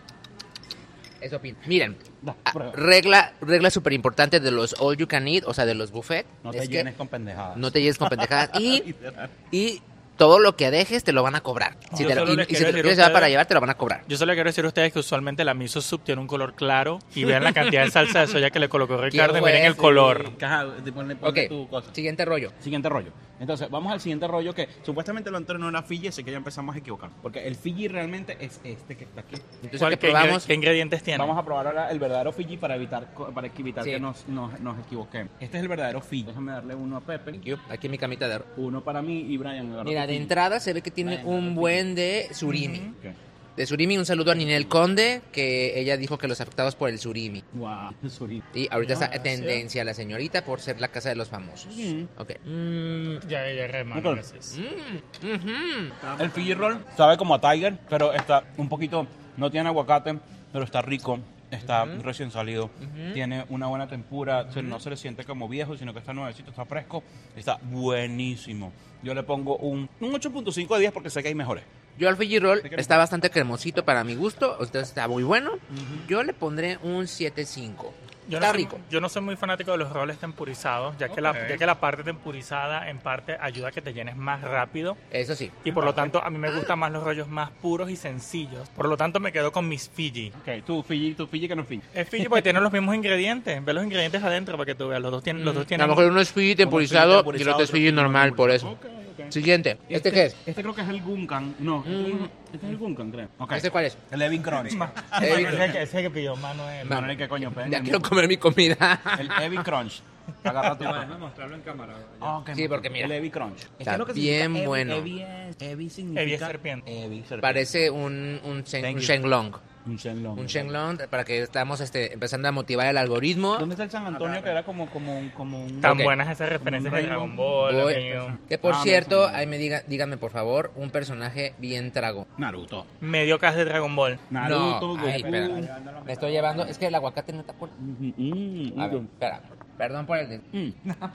Eso opino. Miren, Da, ah, prueba. regla regla súper importante de los all you can eat, o sea, de los buffet, No es te que llenes con pendejadas. no te lleves con pendejadas y, y todo lo que dejes te lo van a cobrar. Si Yo te lo- solo y, les y si quiero te lo decir quieres a llevar para ustedes- llevar, te lo van a cobrar. Yo solo quiero decir a ustedes que usualmente la miso soup tiene un color claro y vean la cantidad de salsa de soya que le colocó Ricardo y miren el juez, color. Caja, te pone- pone Ok, tu cosa. siguiente rollo. Siguiente rollo. Entonces, vamos al siguiente rollo que supuestamente lo anterior no era Fiji, así que ya empezamos a equivocar. Porque el Fiji realmente es este que está aquí. Entonces, ¿Cuál- ¿qué qué, ingre- probamos? qué ingredientes tiene? Vamos a probar ahora el verdadero Fiji para evitar, co- para evitar Sí. que nos, nos, nos equivoquemos. Este es el verdadero Fiji. Déjame darle uno a Pepe, Thank you. Aquí en mi camita de... uno para mí y Brian. agarra Mira, tu de Fiji. entrada se ve que tiene Brian, un agarra tu buen de surimi. Ok. de surimi. Un saludo a Ninel Conde, que ella dijo que los afectados por el surimi. Wow, surimi. Y ahorita No, está en tendencia la señorita por ser la casa de los famosos. Mm. Ok. Mm, Ya, ya, hermano, Ok. gracias. mm, ujú. El Fiji Roll sabe como a Tiger, pero está un poquito, no tiene aguacate, pero está rico, está recién salido, tiene una buena tempura, o sea, no se le siente como viejo, sino que está nuevecito, está fresco, está buenísimo. Yo le pongo un, un ocho punto cinco de diez porque sé que hay mejores. Yo al Fiji Roll ¿Te quieres? está bastante cremosito para mi gusto, entonces está muy bueno. Yo le pondré un siete cinco. Yo Está no, soy, rico. yo no soy muy fanático de los roles tempurizados, ya que, la, Ok. ya que la parte tempurizada en parte ayuda a que te llenes más rápido Eso sí. y por lo tanto a mí me gustan más los rollos más puros y sencillos. Por lo tanto me quedo con mis Fiji. Ok, tu Fiji, tu Fiji que no es Fiji. Es Fiji porque tienen los mismos ingredientes. Ve los ingredientes adentro para que tú veas. Los dos tienen, los dos A tienen lo mejor uno es Fiji tempurizado y el otro es Fiji normal, por eso. Ok, ok. Siguiente. ¿Este qué es? Este creo que es el Gunkan. No, este es el Gunkan, creo. Ok. ¿Este cuál es? El Evin Crunch. Evin- Ese que, ese que pidió Manuel. Manuel, ¿qué coño? Ya quiero comer mi comida. El Evin Crunch. Agarra tu. Déjame mostrarlo en cámara. Ah, ok. Sí, porque mira. El Evin Crunch. Está bien bueno. Evi es, Evi significa... Evi es serpiente. Evi serpiente. Parece un, un, shen- Thank un you. Shenlong. Un Shenlong. Un Shenlong para que estamos este, empezando a motivar el algoritmo. ¿Dónde está el San Antonio que era como, como, un- como un... Tan Ok. buenas esas referencias de Dragon Ball, Voy- amigo. Que por Ah, cierto, me- ahí me diga, díganme por favor, un personaje bien trago. Naruto. Medio cast de Dragon Ball. Naruto, No, ay, Goku. espera. Me estoy llevando, es que el aguacate no está por... Mm, mm, A ver, mm. espera. Perdón por el... de- Mm.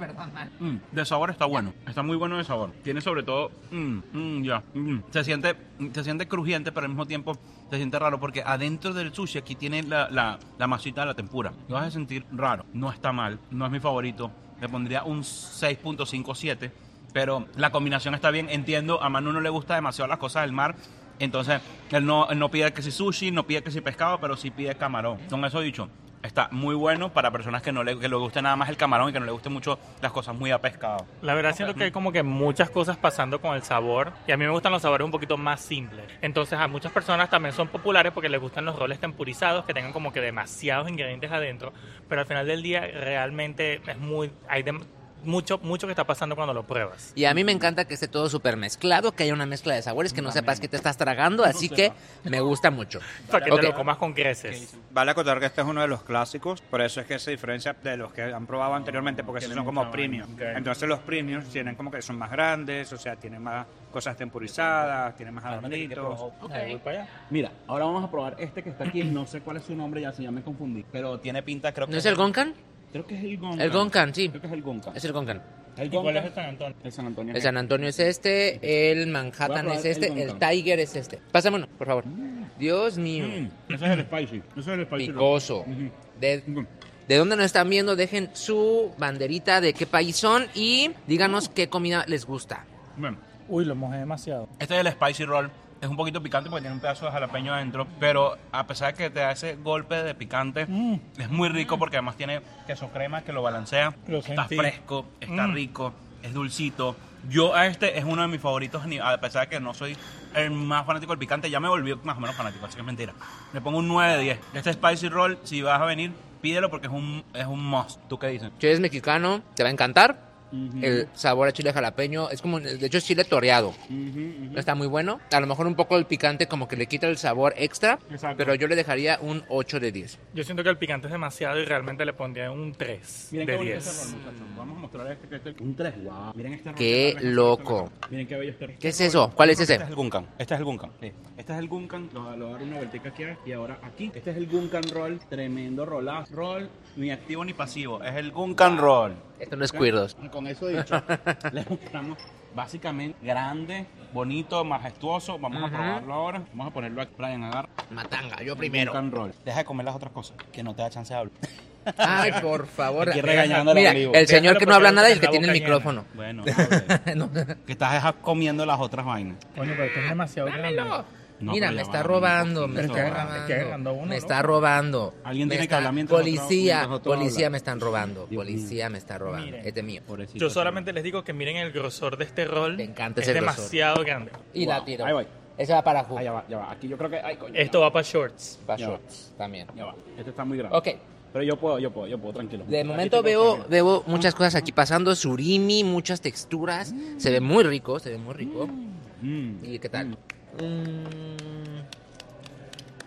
Mm, de sabor está bueno, está muy bueno de sabor. Tiene sobre todo, mm, mm, ya, mm. se siente, se siente crujiente, pero al mismo tiempo se siente raro porque adentro del sushi aquí tiene la, la, la masita de la tempura. Lo vas a sentir raro, no está mal, no es mi favorito. Le pondría un seis punto cinco siete, pero la combinación está bien. Entiendo, a Manu no le gusta demasiado las cosas del mar. Entonces, él no, él no pide que si sushi, no pide que si pescado, pero sí pide camarón. Con eso dicho, está muy bueno para personas que no le, que le guste nada más el camarón y que no le guste mucho las cosas muy a pescado. La verdad siento que hay como que muchas cosas pasando con el sabor y a mí me gustan los sabores un poquito más simples. Entonces a muchas personas también son populares porque les gustan los roles tempurizados que tengan como que demasiados ingredientes adentro, pero al final del día realmente es muy hay dem- mucho mucho que está pasando cuando lo pruebas. Y a mí me encanta que esté todo súper mezclado, que haya una mezcla de sabores, que no sepas qué te estás tragando, así que me gusta mucho. Para que Ok. te lo comas con creces. Vale acotar que este es uno de los clásicos, por eso es que se diferencia de los que han probado anteriormente, porque esos son como premium. Entonces los premiums tienen como que son más grandes, o sea, tienen más cosas tempurizadas, tienen más adornitos. Ahí voy para allá. Mira, ahora vamos a probar este que está aquí. No sé cuál es su nombre, ya se ya me confundí. Pero tiene pinta, creo que ¿No es el Gonkan? Creo que es el Gonkan. El Gonkan, sí. Creo que es el Gonkan. Es el Gonkan. El ¿Y cuál es Gonkan. el San Antonio? El San Antonio. El San Antonio es este, el Voy Manhattan a probar es este, el el Gonkan. Tiger es este. Pásamelo, por favor. Dios mío. Mm, ese es el spicy. Ese es el spicy. Picoso. Ujú. De, Ujú. de dónde nos están viendo, dejen su banderita de qué país son y díganos qué comida les gusta. Bueno, Uy, lo mojé demasiado. este es el spicy roll. Es un poquito picante porque tiene un pedazo de jalapeño adentro, pero a pesar de que te da ese golpe de picante, Mm. es muy rico porque además tiene queso crema que lo balancea. Lo Está sentí. fresco, está Mm. rico, es dulcito. Yo a este es uno de mis favoritos, ni- a pesar de que no soy el más fanático del picante, ya me volví más o menos fanático, así que es mentira. Le pongo un nueve de diez. Este spicy roll, si vas a venir, pídelo porque es un, es un must. ¿Tú qué dices? Si eres mexicano, te va a encantar. El sabor a chile jalapeño es como, de hecho es chile toreado. Está muy bueno. A lo mejor un poco el picante como que le quita el sabor extra, Exacto. pero yo le dejaría un ocho de diez. Yo siento que el picante es demasiado y realmente le pondría un tres Miren de qué bonito diez. este roll, muchachos. Vamos a mostrar este, que este un tres. Wow. Miren este roll. Qué que está loco. Miren qué bello este roll. ¿Qué es eso? ¿Cuál es ese? Este es el Gunkan. Este es el Gunkan. Sí. Este es el Gunkan. Lo, lo voy a dar una vueltica aquí y ahora aquí. Este es el Gunkan Roll. Tremendo rolazo. Roll ni activo ni pasivo. Es el Gunkan Roll. Esto no es cuerdos. Y con eso dicho, les mostramos básicamente grande, bonito, majestuoso. Vamos a probarlo ahora. Vamos a ponerlo aquí. Brian, agarra. Matanga, yo el primero. Gunkan Roll. Deja de comer las otras cosas, que no te da chance de hablar. Ay, por favor. Aquí regañando Mira, al olivo. el señor Déjalo que no habla porque nada y el está que tiene el boca llena. micrófono. Bueno, no, hombre. Que estás deja- comiendo las otras vainas. Coño, pero esto es demasiado grande. No, Mira, pero me ya está va, robando, me pero está estoy agarrando- estoy agarrando robando. uno, Me ¿no? está robando. Alguien Me tiene que está- hablar mientras otro- Policía, mientras otro policía habla. me están robando. Dios Policía me está robando. Miren. Este es mío. Pobrecito, Yo sí. solamente les digo que miren el grosor de este rol. Me encanta es ese grosor. demasiado grande. Y la Wow. tiro. Ahí voy. Ese va para Ju. Ah, ya va, ya va. Aquí yo creo que. Ay, coño. Esto va para shorts. Para Ya va. shorts también. Ya va. Este está muy grande. Ok. Pero yo puedo, yo puedo, yo puedo, tranquilo. De Aquí momento tengo veo, también. veo muchas cosas aquí pasando. Surimi, muchas texturas. Se ve muy rico, se ve muy rico. Mm. ¿Y qué tal? Mm,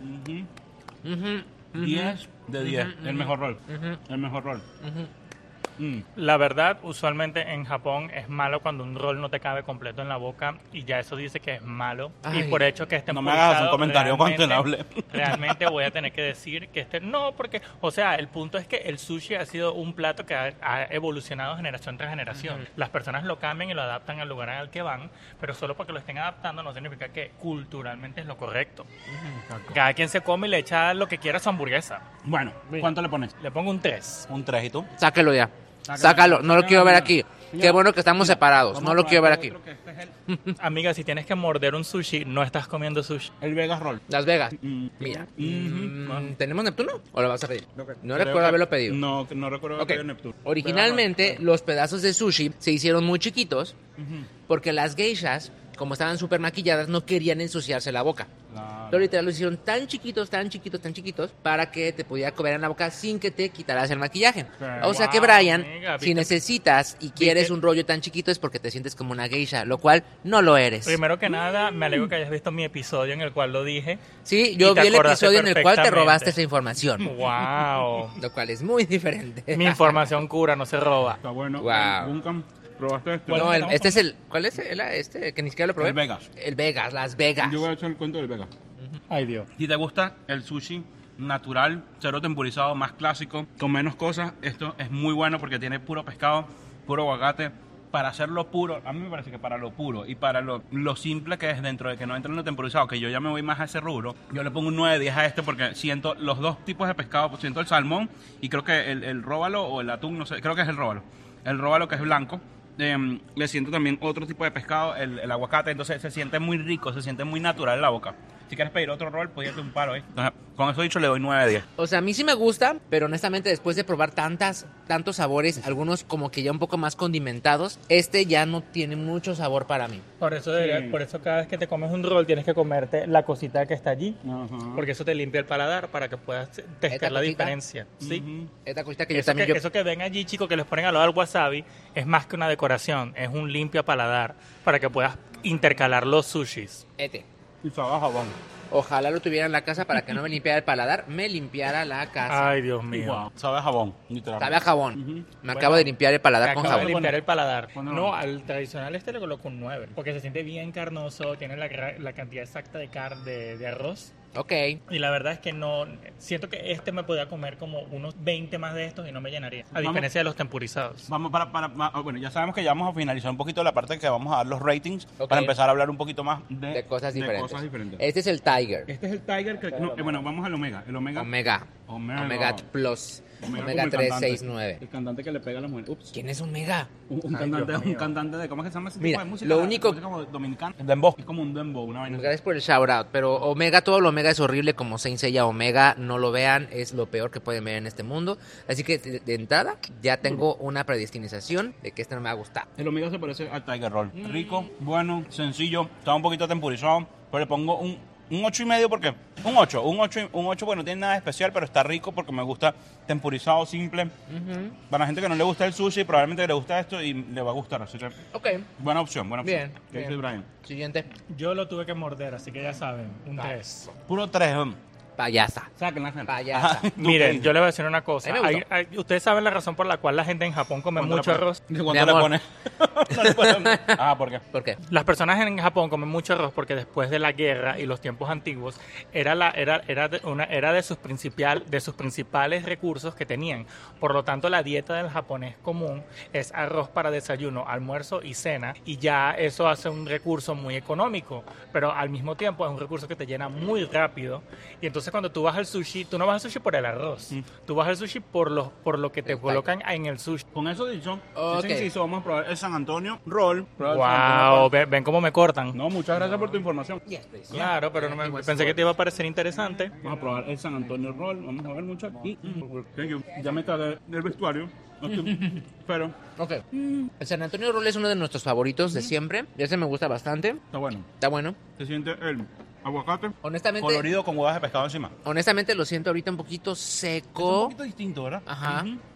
Ujú. Ujú, ujú. diez de diez. Ujú, El mejor rol. ujú. El mejor rol. Ujú. Mm. La verdad, usualmente en Japón es malo cuando un rol no te cabe completo en la boca y ya eso dice que es malo. Ay. Y por hecho que esté No me hagas un temporizado, comentario realmente- condenable. Realmente voy a tener que decir que este no, porque, o sea, el punto es que el sushi ha sido un plato que ha, ha evolucionado generación tras generación. Las personas lo cambian y lo adaptan al lugar al que van, pero solo porque lo estén adaptando no significa que culturalmente es lo correcto. Cada quien se come y le echa lo que quiera a su hamburguesa. Bueno, ¿cuánto le pones? Le pongo un tres. Un tres, ¿y tú? Sáquelo ya. Sácalo. Sácalo, no lo quiero ver aquí. Señora. Qué bueno que estamos separados, Vamos no a lo probar quiero ver este aquí. otro, que este es el, Amiga, si tienes que morder un sushi, no estás comiendo sushi. el Vegas Roll. Las Vegas. Mm. Mira. Ujú. Mm, ¿Tenemos Neptuno? ¿O lo vas a pedir? No Creo recuerdo que- haberlo pedido. No, no recuerdo haber Ok. pedido Neptuno. Originalmente, los pedazos de sushi se hicieron muy chiquitos Ujú. porque las geishas, como estaban súper maquilladas, no querían ensuciarse la boca. Claro. Entonces, literal, los hicieron tan chiquitos, tan chiquitos, tan chiquitos, para que te pudiera comer en la boca sin que te quitaras el maquillaje. O sea que, Wow, Brian, amiga, si ¿viste? necesitas y quieres un rollo tan chiquito es porque te sientes como una geisha, lo cual no lo eres. Primero que nada, me alegro que hayas visto mi episodio en el cual lo dije. Sí, yo Y te vi el acordaste episodio en el cual te perfectamente. robaste esa información, ¡Wow! lo cual es muy diferente. Mi información cura, no se roba. Está bueno. Wow. Duncan, ¿probaste este? No, el- estamos este es el... ¿Cuál es el, este? Que ni siquiera lo probé. El Vegas. El Vegas, Las Vegas. Yo voy a echar el cuento del Vegas. Ay, Dios. Si te gusta el sushi natural, cero temporizado, más clásico, con menos cosas, esto es muy bueno porque tiene puro pescado, puro aguacate. Para hacerlo puro, a mí me parece que para lo puro y para lo, lo simple que es dentro de que no entra en lo temporizado, que yo ya me voy más a ese rubro, yo le pongo un nueve de diez a este porque siento los dos tipos de pescado, pues siento el salmón y creo que el, el róbalo o el atún, no sé, creo que es el róbalo. El róbalo que es blanco. Eh, le siento también otro tipo de pescado, el, el aguacate, entonces se siente muy rico, se siente muy natural en la boca. Si quieres pedir otro rol, pues darte un paro, ¿eh? Entonces, con eso dicho, le doy nueve de diez. O sea, a mí sí me gusta, pero honestamente después de probar tantas, tantos sabores, algunos como que ya un poco más condimentados, este ya no tiene mucho sabor para mí. Por eso, debería- Sí. por eso cada vez que te comes un rol tienes que comerte la cosita que está allí. Ajá. Porque eso te limpia el paladar para que puedas testear ¿Esta la cosita? diferencia. ¿Sí? Ujú. Esta cosita que yo Eso, también... que, yo- eso que ven allí, chicos, que les ponen al lado del wasabi, es más que una decoración, es un limpia paladar para que puedas intercalar los sushis. Este. Y sabe a jabón. Ojalá lo tuviera en la casa para que no me limpiara el paladar, me limpiara la casa. Ay, Dios mío. Wow. Sabe a jabón, literal. Sabe a jabón. Ujú. Me Bueno, acabo de limpiar el Me paladar con acaba de jabón. limpiar el paladar. Bueno, No, bueno. al tradicional este le coloco un nueve, porque se siente bien carnoso, tiene la, gra- la cantidad exacta de, car de, de arroz. Ok. Y la verdad es que no, siento que este me podía comer como unos veinte más de estos y no me llenaría, a Vamos. diferencia de los tempurizados. Vamos para, para, ma- ah, bueno, ya sabemos que ya vamos a finalizar un poquito la parte que vamos a dar los ratings Ok. para empezar a hablar un poquito más de, De cosas diferentes. cosas diferentes. Este es el Tiger. Este es el Tiger que no, eh, bueno, vamos al Omega, el Omega. Omega. Omega. Omega Plus. Omega Omega como el tres cantante. seis nueve. El cantante que le pega a la mujer. Ups. ¿Quién es Omega? Un, un Ay, cantante, Dios un mío. cantante de, ¿cómo es que se llama ese Mira, tipo de música? lo único- Música como dominicana. Dembow. Es como un dembow, una vaina. Gracias por el shout out. Pero Omega, todo lo Omega es horrible, como Saint Seiya Omega. No lo vean, es lo peor que pueden ver en este mundo. Así que de, de entrada, ya tengo una predestinación de que este no me va a gustar. El Omega se parece al Tiger Roll. Rico, bueno, sencillo, está un poquito temporizado, pero le pongo un, un ocho y medio porque un ocho, un ocho, y- un ocho, bueno, no tiene nada especial, pero está rico porque me gusta temporizado, simple. Para la gente que no le gusta el sushi, probablemente le gusta esto y le va a gustar, así que Ok. buena opción, buena opción. Bien, ¿Qué dice bien. Brian? Siguiente. Yo lo tuve que morder, así que ya saben, un tres. Puro tres, um. Payasa. Saquen la gente. Payasa. Miren, yo les voy a decir una cosa. A mí me Hay- gustó. hay- ustedes saben la razón por la cual la gente en Japón come ¿Cuánto mucho le pone? arroz. ¿De cuánto Mi le amor. pones? No le pones. Ah, ¿por qué? ¿Por qué? Las personas en Japón comen mucho arroz porque después de la guerra y los tiempos antiguos era la era era de, una era de sus principal de sus principales recursos que tenían. Por lo tanto, la dieta del japonés común es arroz para desayuno, almuerzo y cena, y ya eso hace un recurso muy económico, pero al mismo tiempo es un recurso que te llena muy rápido. Y entonces cuando tú vas al sushi, tú no vas al sushi por el arroz, tú vas al sushi por los por lo que te El colocan en el sushi. Con eso dicho, Ok. ese inciso, vamos a probar el San Antonio Roll. Probar el San Antonio Wow, Roll. ven, ven cómo me cortan. No, muchas gracias por tu información. Claro, pero no me, pensé que te iba a parecer interesante. Vamos a probar el San Antonio Roll. Vamos a ver, muchachos. Mm, Thank you. Ya me cagué del vestuario. Ok. Pero Ok. El San Antonio Roll es uno de nuestros favoritos de siempre. Ese me gusta bastante. está bueno. Está bueno. Se siente el aguacate Honestamente, colorido con huevas de pescado encima. honestamente lo siento ahorita un poquito Es un seco. poquito distinto, ¿verdad? Ajá. Ujú.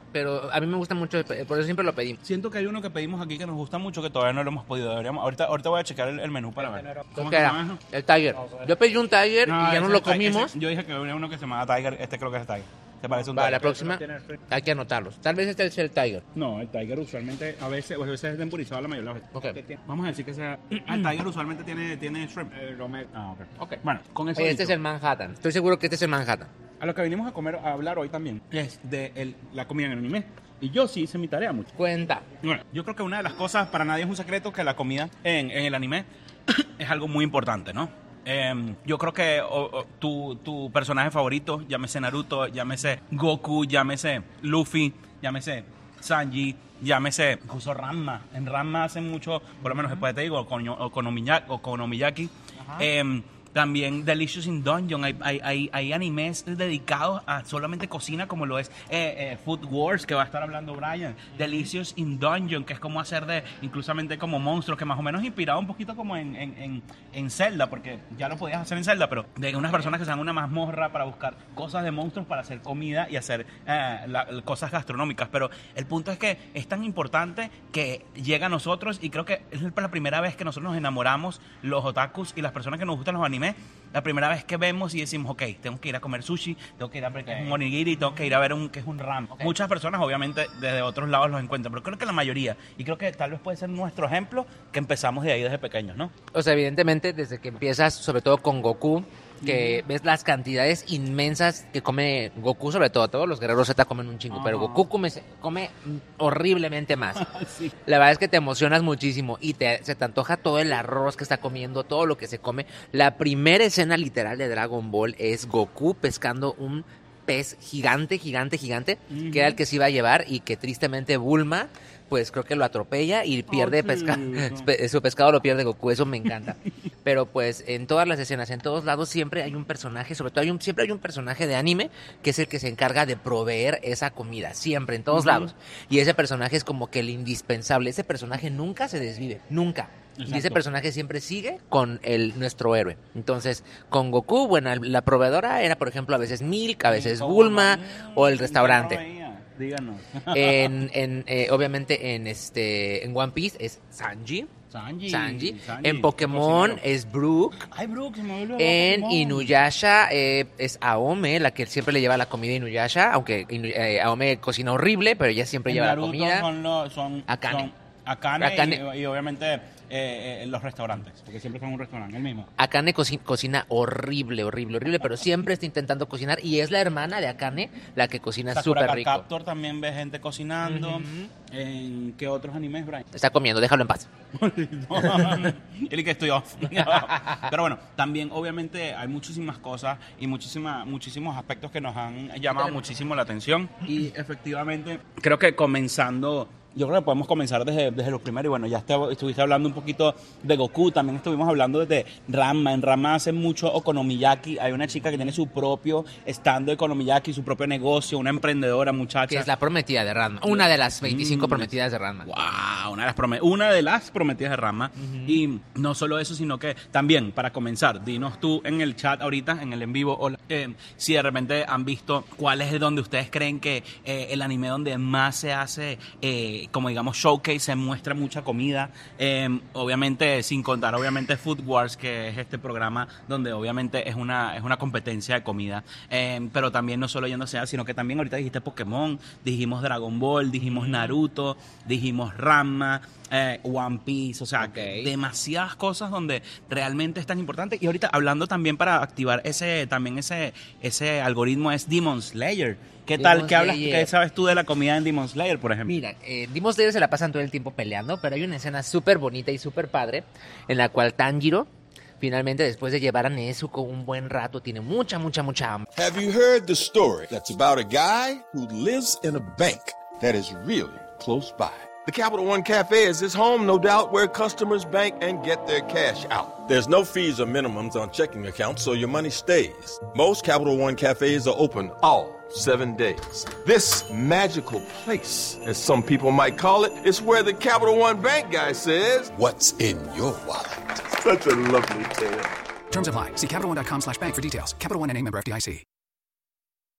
pero a mí me gusta mucho, por eso siempre lo pedí. Siento que hay uno que pedimos aquí que nos gusta mucho que todavía no lo hemos podido. Deberíamos, ahorita, ahorita voy a checar el, el menú para ver. ¿Cómo que era? El Tiger. Yo pedí un Tiger No, y ya no ese lo es el Tiger, comimos. ese- yo dije que había uno que se llama Tiger. Este creo que es el Tiger. ¿Te parece un Vale, Tiger? la próxima hay que anotarlos. Tal vez este es el Tiger. No, el Tiger usualmente a veces, a veces es temporizado la mayoría de las veces. Ok. Vamos a decir que sea. El Tiger usualmente tiene, tiene shrimp. Ah, ok. Ok. Bueno, con eso. Oye, este es dicho, el Manhattan. Estoy seguro que este es el Manhattan. A lo que vinimos a comer, a hablar hoy también, es de el- la comida en el anime. Y yo sí hice mi tarea mucho. Cuenta. Bueno, yo creo que una de las cosas, para nadie es un secreto, que la comida en, en el anime es algo muy importante, ¿no? Eh, yo creo que o- o, tu, tu personaje favorito, llámese Naruto, llámese Goku, llámese Luffy, llámese Sanji, llámese incluso Ranma. En Ranma hacen mucho, por lo menos después te digo, Okono- Okonomiya- Okonomiyaki. Eh, también Delicious in Dungeon, hay, hay, hay, hay animes dedicados a solamente cocina, como lo es eh, eh, Food Wars, que va a estar hablando Brian. Delicious in Dungeon, que es como hacer de, inclusamente como monstruos, que más o menos inspirado un poquito como en, en, en, en Zelda, porque ya lo podías hacer en Zelda, pero de unas personas que se dan una mazmorra para buscar cosas de monstruos para hacer comida y hacer eh, la- cosas gastronómicas. Pero el punto es que es tan importante que llega a nosotros, y creo que es la primera vez que nosotros nos enamoramos, los otakus y las personas que nos gustan los animes, la primera vez que vemos y decimos, ok, tengo que ir a comer sushi, tengo que ir a ver qué es un onigiri, tengo que ir a ver un que es un ramen. Muchas personas obviamente desde otros lados los encuentran, pero creo que la mayoría, y creo que tal vez puede ser nuestro ejemplo, que empezamos de ahí desde pequeños, ¿no? O sea, evidentemente, desde que empiezas, sobre todo con Goku, que ves las cantidades inmensas que come Goku, sobre todo, todos los guerreros Z comen un chingo, pero Goku come, come horriblemente más. Sí. La verdad es que te emocionas muchísimo y te, se te antoja todo el arroz que está comiendo, todo lo que se come. La primera escena literal de Dragon Ball es Goku pescando un pez gigante, gigante, gigante, que era el que se iba a llevar y que tristemente Bulma, pues creo que lo atropella y pierde sí. pescado. Su pescado lo pierde Goku, eso me encanta. Pero pues en todas las escenas, en todos lados siempre hay un personaje, sobre todo hay un, siempre hay un personaje de anime que es el que se encarga de proveer esa comida, siempre, en todos Ujú. lados. Y ese personaje es como que el indispensable, ese personaje nunca se desvive, nunca. Y ese Exacto. personaje siempre sigue con el nuestro héroe. Entonces, con Goku, bueno, la proveedora era, por ejemplo, a veces Milk, a veces ¿Cómo Bulma no? o el ¿Quién restaurante. proveía? Díganos. En, en eh, obviamente en este en One Piece es Sanji. Sanji. Sanji. Sanji, En Pokémon cocinero. es Brook. Ay, Brooke, se me olvidó En Pokémon. Inuyasha eh, es Aome, la que siempre le lleva la comida a Inuyasha, aunque Inu- eh, Aome cocina horrible, pero ella siempre En lleva Naruto la comida. Son, los, son, Akane. son Akane, Akane. Y, y obviamente eh, eh, los restaurantes, porque siempre son un restaurante, el mismo. Akane coci- cocina horrible, horrible, horrible, pero siempre está intentando cocinar y es la hermana de Akane la que cocina Sakura súper Card rico. Captor también ve gente cocinando. ¿En qué otros animes, Brian? Está comiendo, déjalo en paz. El que estoy off. Pero bueno, también obviamente hay muchísimas cosas y muchísimas, muchísimos aspectos que nos han llamado muchísimo la atención. Y efectivamente, creo que comenzando, yo creo que podemos comenzar desde, desde lo primero. Y bueno, ya este- estuviste hablando un poquito de Goku, también estuvimos hablando de Ranma. En Ranma hacen mucho okonomiyaki. Hay una chica que tiene su propio stand de okonomiyaki, su propio negocio, una emprendedora, muchacha. Que es la prometida de Ranma. Una de las veinticinco Mm. prometidas de Ranma. Wow, una de las, prome- una de las prometidas de Ranma. Y no solo eso, sino que también, para comenzar, dinos tú en el chat ahorita, en el en vivo, hola, eh, si de repente han visto cuál es donde ustedes creen que eh, el anime donde más se hace, eh, como digamos, showcase, se muestra mucha comida. Eh, obviamente, sin contar, obviamente, Food Wars, que es este programa donde obviamente es una, es una competencia de comida. Eh, pero también no solo yéndose a, sino que también ahorita dijiste Pokémon, dijimos Dragon Ball, dijimos Naruto, dijimos Ranma, eh, One Piece, o sea, Ok. demasiadas cosas donde realmente es tan importante. Y ahorita hablando también para activar ese también ese ese algoritmo es Demon Slayer. ¿Qué tal? Demon ¿Qué hablas? Slayer. ¿Qué sabes tú de la comida en Demon Slayer, por ejemplo? Mira, eh, Demon Slayer se la pasan todo el tiempo peleando, pero hay una escena súper bonita y súper padre en la cual Tanjiro, finalmente, después de llevar a Nezuko un buen rato, tiene mucha, mucha, mucha hambre. Have you heard the story that's about a guy who lives in a bank that is really close by? The Capital One Cafe is his home, no doubt, where customers bank and get their cash out. There's no fees or minimums on checking accounts, so your money stays. Most Capital One Cafes are open all seven days. This magical place, as some people might call it, is where the Capital One Bank guy says, "What's in your wallet?" Such a lovely tale. Terms apply. See CapitalOne.com slash bank for details. Capital One N A member F D I C.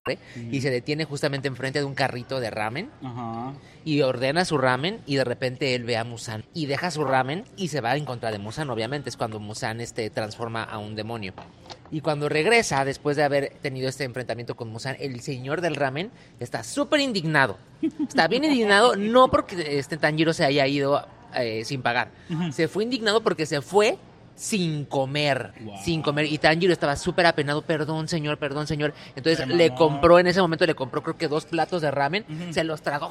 y se detiene justamente enfrente de un carrito de ramen Ajá. y ordena su ramen y de repente él ve a Muzan y deja su ramen y se va en contra de Muzan. Obviamente es cuando Muzan este, transforma a un demonio. Y cuando regresa, después de haber tenido este enfrentamiento con Muzan, el señor del ramen está súper indignado. Está bien indignado, no porque este Tanjiro se haya ido eh, sin pagar. Uh-huh. Se fue indignado porque se fue sin comer, wow. sin comer. Y Tanjiro estaba súper apenado, perdón señor, perdón señor. Entonces le mamá. compró, en ese momento le compró creo que dos platos de ramen, uh-huh. se los tragó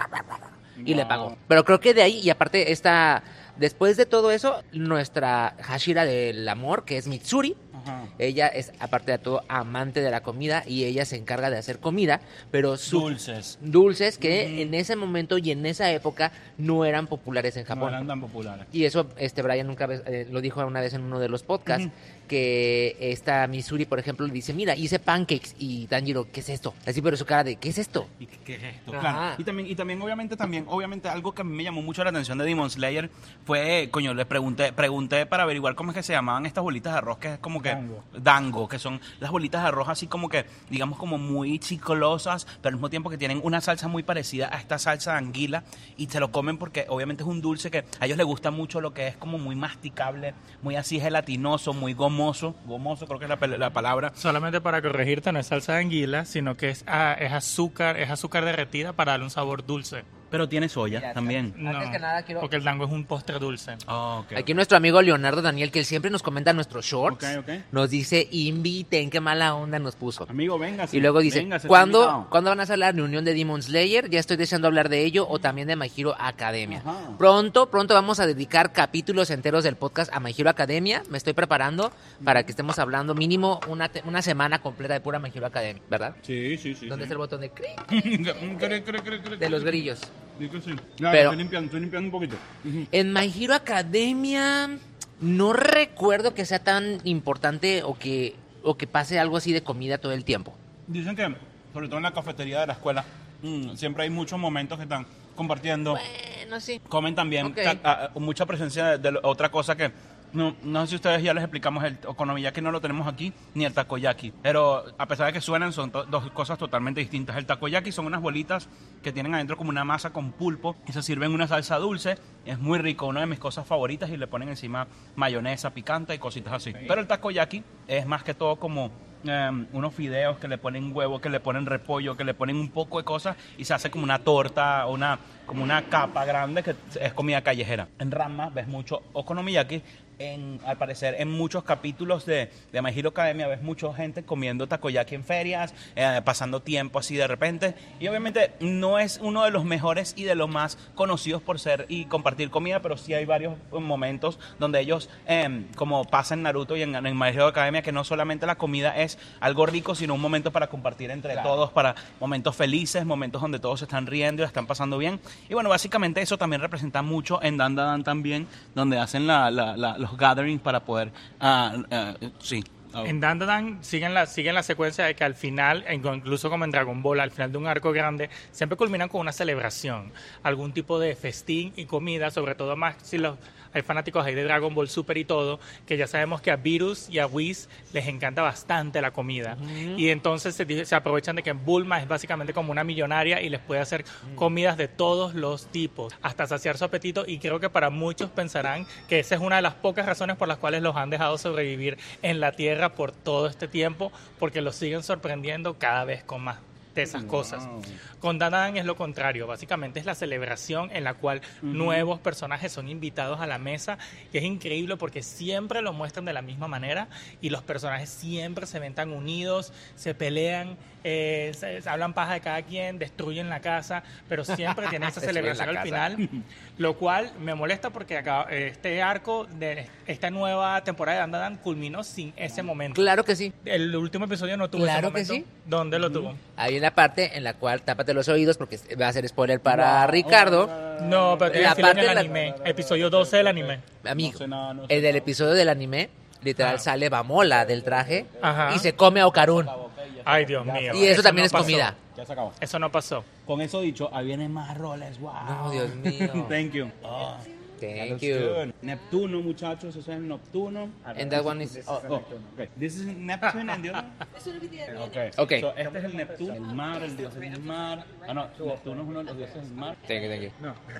y wow. le pagó. Pero creo que de ahí, y aparte esta... Después de todo eso, nuestra Hashira del amor, que es Mitsuri, ajá. ella es, aparte de todo, amante de la comida y ella se encarga de hacer comida, pero sus dulces. Dulces que mm. en ese momento y en esa época no eran populares en Japón. No eran tan populares. Y eso este Brian nunca eh, lo dijo una vez en uno de los podcasts, mm. que esta Mitsuri, por ejemplo, le dice, mira, hice pancakes, y Tanjiro, ¿qué es esto? Así, pero su cara de, ¿qué es esto? ¿Y qué, qué es esto? Claro. Y también, y también, obviamente, también, obviamente, algo que a mí me llamó mucho la atención de Demon Slayer fue, coño, le pregunté, pregunté para averiguar cómo es que se llamaban estas bolitas de arroz, que es como que dango, dango que son las bolitas de arroz así como que, digamos, como muy chiclosas, pero al mismo tiempo que tienen una salsa muy parecida a esta salsa de anguila, y se lo comen porque obviamente es un dulce que a ellos les gusta mucho, lo que es como muy masticable, muy así gelatinoso, muy gomoso, gomoso creo que es la, la palabra. Solamente para corregirte, no es salsa de anguila, sino que es, ah, es azúcar, es azúcar derretida para darle un sabor dulce. Pero tiene soya Mira, también. No, antes que nada quiero... porque el dango es un postre dulce. Oh, okay. Aquí nuestro amigo Leonardo Daniel, que él siempre nos comenta nuestros shorts, okay, okay. nos dice, inviten, qué mala onda nos puso. Amigo, venga. Y luego dice, ¿cuándo, ¿cuándo van a hacer la reunión de Demon Slayer? Ya estoy deseando hablar de ello, o también de My Hero Academia. Ajá. Pronto, pronto vamos a dedicar capítulos enteros del podcast a My Hero Academia. Me estoy preparando para que estemos hablando mínimo una, te- una semana completa de pura My Hero Academia, ¿verdad? Sí, sí, sí. ¿Dónde sí. está el botón de clic? De los grillos. Sí, sí. Ya, Pero estoy limpiando, estoy limpiando un poquito. Uh-huh. En My Hero Academia no recuerdo que sea tan importante o que, o que pase algo así de comida todo el tiempo. Dicen que, sobre todo en la cafetería de la escuela, mmm, siempre hay muchos momentos que están compartiendo. Bueno, sí. Comen también Okay. ta- a, mucha presencia de, de otra cosa que... No, no sé si ustedes ya les explicamos, el okonomiyaki no lo tenemos aquí, ni el takoyaki. Pero a pesar de que suenan, son to- dos cosas totalmente distintas. El takoyaki son unas bolitas que tienen adentro como una masa con pulpo y se sirven en una salsa dulce. Es muy rico, una de mis cosas favoritas, y le ponen encima mayonesa picante y cositas así. Sí. Pero el takoyaki es más que todo como... Um, unos fideos que le ponen huevo, que le ponen repollo, que le ponen un poco de cosas y se hace como una torta, una como una capa grande que es comida callejera. En Ranma ves mucho okonomiyaki. En, al parecer en muchos capítulos de, de My Hero Academia ves mucha gente comiendo takoyaki en ferias, eh, pasando tiempo así de repente, y obviamente no es uno de los mejores y de los más conocidos por ser y compartir comida, pero sí hay varios momentos donde ellos, eh, como pasa en Naruto y en, en My Hero Academia, que no solamente la comida es algo rico, sino un momento para compartir entre claro. todos, para momentos felices, momentos donde todos se están riendo y la están pasando bien. Y bueno, básicamente eso también representa mucho en Dan Dan Dan también, donde hacen la, la, la los gatherings para poder, uh, uh, sí. Oh. En Dan Dan Dan siguen la, siguen la secuencia de que al final, incluso como en Dragon Ball, al final de un arco grande, siempre culminan con una celebración, algún tipo de festín y comida, sobre todo más si los hay fanáticos ahí de Dragon Ball Super y todo, que ya sabemos que a Virus y a Whis les encanta bastante la comida. Uh-huh. Y entonces se, se aprovechan de que Bulma es básicamente como una millonaria y les puede hacer uh-huh. comidas de todos los tipos, hasta saciar su apetito, y creo que para muchos pensarán que esa es una de las pocas razones por las cuales los han dejado sobrevivir en la Tierra por todo este tiempo, porque los siguen sorprendiendo cada vez con más de esas wow. cosas. Con Dan Dan es lo contrario, básicamente es la celebración en la cual uh-huh. nuevos personajes son invitados a la mesa, y es increíble porque siempre lo muestran de la misma manera y los personajes siempre se ven tan unidos, se pelean, eh, se, se hablan paja de cada quien, destruyen la casa, pero siempre tienen esa celebración al final, lo cual me molesta porque acá, este arco de esta nueva temporada de Dan Dan culminó sin ese momento. Claro que sí. El último episodio no tuvo claro ese momento. Que sí. ¿Dónde lo tuvo? Hay una parte en la cual tápate los oídos porque va a ser spoiler para no, Ricardo. No, pero tiene que decirlo en el anime. La... Episodio doce del anime. Amigo, no sé nada, no sé el del episodio del anime, literal, ah. sale Bamola del traje Ajá. y se come a Okarun. Ay, Dios mío. Y eso, eso también no es pasó. comida. Ya se acabó. Eso no pasó. Con eso dicho, ahí vienen más roles. Wow. No, Dios mío. Thank you. Oh. Thank you. Neptuno, muchachos, ese es el Neptuno. And that one is... Oh, oh, okay. This is Neptune and the other? Okay. Okay. So, este es el Neptuno, el mar, el dios del mar. Ah, no, Neptuno es uno de los dioses del mar. Thank you, thank you.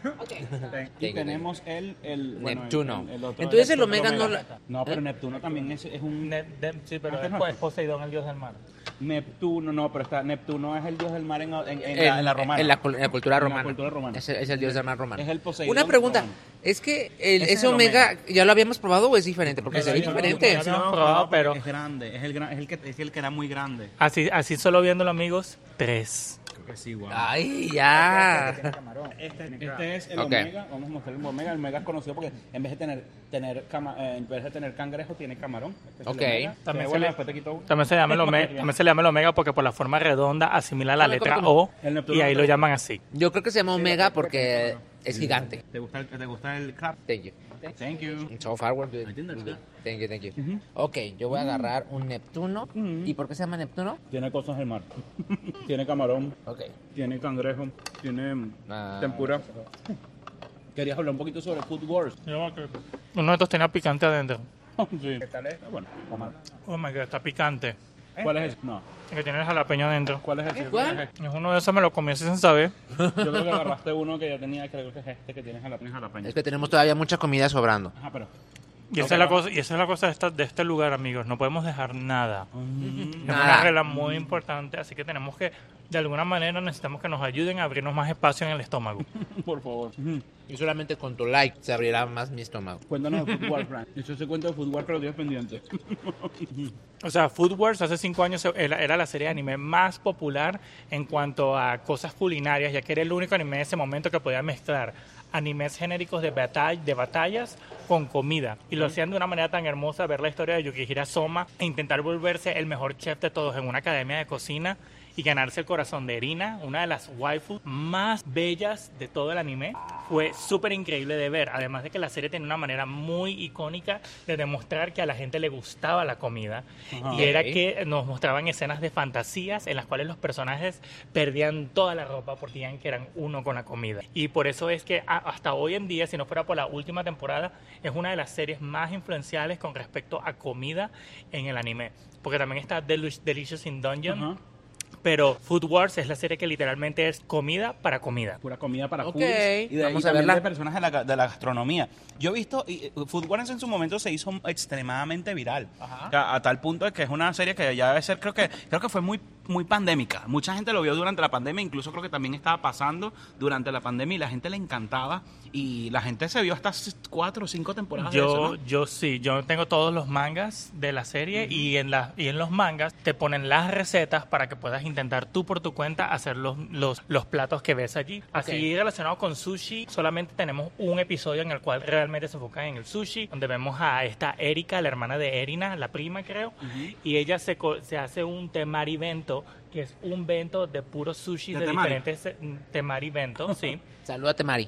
Y tenemos el, el bueno, Neptuno. El, el otro, Entonces el otro Omega no la- No, pero Neptuno también es, es un... Ne- de- sí, pero Este es, no pues, es. Poseidón, el dios del mar. Neptuno, no, pero está Neptuno es el dios del mar en, en, en, la, en la romana. En la, cul- en la cultura En la romana. cultura romana. Es, el, es el dios del mar romano. Es el Poseidón Una pregunta, romano. ¿es que el, Ese es ese el Omega, Omega. ya lo habíamos probado o es diferente? Porque se ve sí, diferente. no, no, no, hemos probado, pero- Es grande, es el, gran, es el, que, es el que era muy grande. Así, así solo viéndolo, amigos, tres. Creo que sí, wow. Ay, ya. Este, este es el Ok. Omega, vamos a mostrar el Omega. El Omega es conocido porque en vez de tener, tener, cama, eh, en vez de tener cangrejo, tiene camarón. Este es el Ok. Omega. También Se ve se bueno, le- después te quito uno. También se llama el Omega, también se le llama el Omega porque por la forma redonda asimila la ¿Cómo, letra cómo, O El Neptuno y ahí no lo te- llaman así. Yo creo que se llama Omega porque es gigante. ¿Te gusta el, te gusta el crab? Thank you. Thank you. So far, we're good. I think that's good. Thank you, thank you. Ok, yo voy a agarrar un Neptuno. ¿Y por qué se llama Neptuno? Tiene cosas del mar. Tiene camarón, Ok. tiene cangrejo, tiene Ah. tempura. Querías hablar un poquito sobre Food Wars. Uno de estos tenía picante adentro. Sí. ¿Qué tal es? Bueno, vamos a ver. Oh my god, está picante. ¿Cuál es ese? No. El que tiene el jalapeño adentro. ¿Cuál es ese? ¿Cuál? Es uno de esos, me lo comí así sin saber. Yo creo que agarraste uno que ya tenía, creo que es este que tiene jalapeño. jalapeño. Es que tenemos todavía mucha comida sobrando. Ajá, pero... Y esa, es la cosa, y esa es la cosa de, esta- de este lugar, amigos. No podemos dejar nada. Es una Nada. regla muy importante, así que tenemos que, de alguna manera, necesitamos que nos ayuden a abrirnos más espacio en el estómago. Por favor. Y solamente con tu like se abrirá más mi estómago. Cuéntanos de Food Wars, Frank. Eso ese cuento de Food Wars que lo tienes pendiente. O sea, Food Wars hace cinco años era, era la serie de anime más popular en cuanto a cosas culinarias, ya que era el único anime en ese momento que podía mezclar animes genéricos de, batall de batallas con comida. Y lo hacían de una manera tan hermosa, ver la historia de Yukihira Soma e intentar volverse el mejor chef de todos en una academia de cocina y ganarse el corazón de Erina, una de las waifus más bellas de todo el anime. Fue súper increíble de ver, además de que la serie tenía una manera muy icónica de demostrar que a la gente le gustaba la comida. Y era que nos mostraban escenas de fantasías en las cuales los personajes perdían toda la ropa porque ya que eran uno con la comida. Y por eso es que a- hasta hoy en día, si no fuera por la última temporada, es una de las series más influenciales con respecto a comida en el anime. Porque también está Delish- Delicious in Dungeon. Ajá. Pero Food Wars es la serie que literalmente es comida para comida. Pura comida para Ok, foodies y de, vamos y a también verla. de personas de la, de la gastronomía. Yo he visto, y, eh, Food Wars en su momento se hizo extremadamente viral. O sea, a tal punto de que es una serie que ya debe ser, creo que creo que fue muy muy pandémica. Mucha gente lo vio durante la pandemia, incluso creo que también estaba pasando durante la pandemia y la gente le encantaba y la gente se vio hasta cuatro o cinco temporadas de Yo, eso, ¿no? yo sí, yo tengo todos los mangas de la serie y, en la, y en los mangas te ponen las recetas para que puedas intentar tú por tu cuenta hacer los, los, los platos que ves allí. Así relacionado con sushi, solamente tenemos un episodio en el cual realmente se enfoca en el sushi, donde vemos a esta Erika, la hermana de Erina, la prima creo, y ella se, co- se hace un temari bento, que es un bento de puro sushi ¿De de, temari? diferentes eh, temari bento, sí. Salúdate, Mari.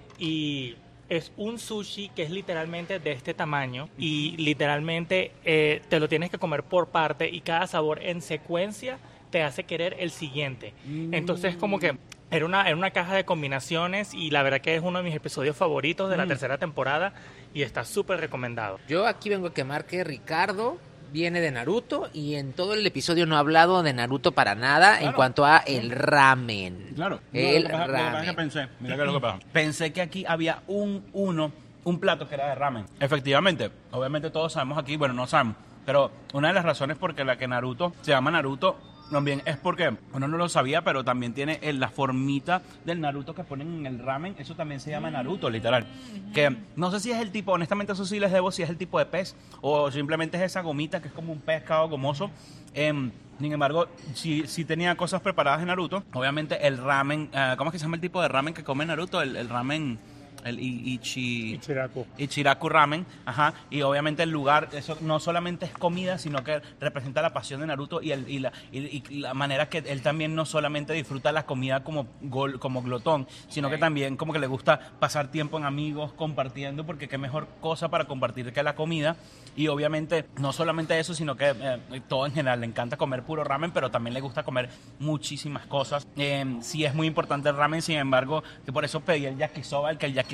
Y es un sushi que es literalmente de este tamaño y literalmente eh, te lo tienes que comer por parte y cada sabor en secuencia te hace querer el siguiente. Entonces como que era una, era una caja de combinaciones y la verdad que es uno de mis episodios favoritos de la tercera temporada y está súper recomendado. Yo aquí vengo a quemar que Ricardo viene de Naruto y en todo el episodio no ha hablado de Naruto para nada en Claro. cuando a el ramen. Claro. El No, lo que pasa- lo que pasa es que ramen. pensé, mira qué es lo que pasa. Pensé que aquí había un uno, un plato que era de ramen. Efectivamente, obviamente todos sabemos aquí, bueno, no sabemos, pero una de las razones por la que Naruto se llama Naruto también es porque uno no lo sabía, pero también tiene el- la formita del Naruto que ponen en el ramen, eso también se llama Naruto, literal. Que no sé si es el tipo, honestamente eso sí les debo, si es el tipo de pez o simplemente es esa gomita que es como un pescado gomoso. Em, sin embargo, si, si tenía cosas preparadas en Naruto, obviamente el ramen, eh, ¿cómo es que se llama el tipo de ramen que come Naruto? El, el ramen, el i- ichi... Ichiraku. Ichiraku Ramen, ajá, y obviamente el lugar, eso no solamente es comida, sino que representa la pasión de Naruto y, el, y, la, y, y la manera que él también no solamente disfruta la comida como, gol, como glotón, sino que también como que le gusta pasar tiempo en amigos, compartiendo, porque qué mejor cosa para compartir que la comida, y obviamente no solamente eso, sino que eh, todo en general, le encanta comer puro ramen, pero también le gusta comer muchísimas cosas. Eh, sí es muy importante el ramen, sin embargo, que por eso pedí el yakisoba, el que el yakisoba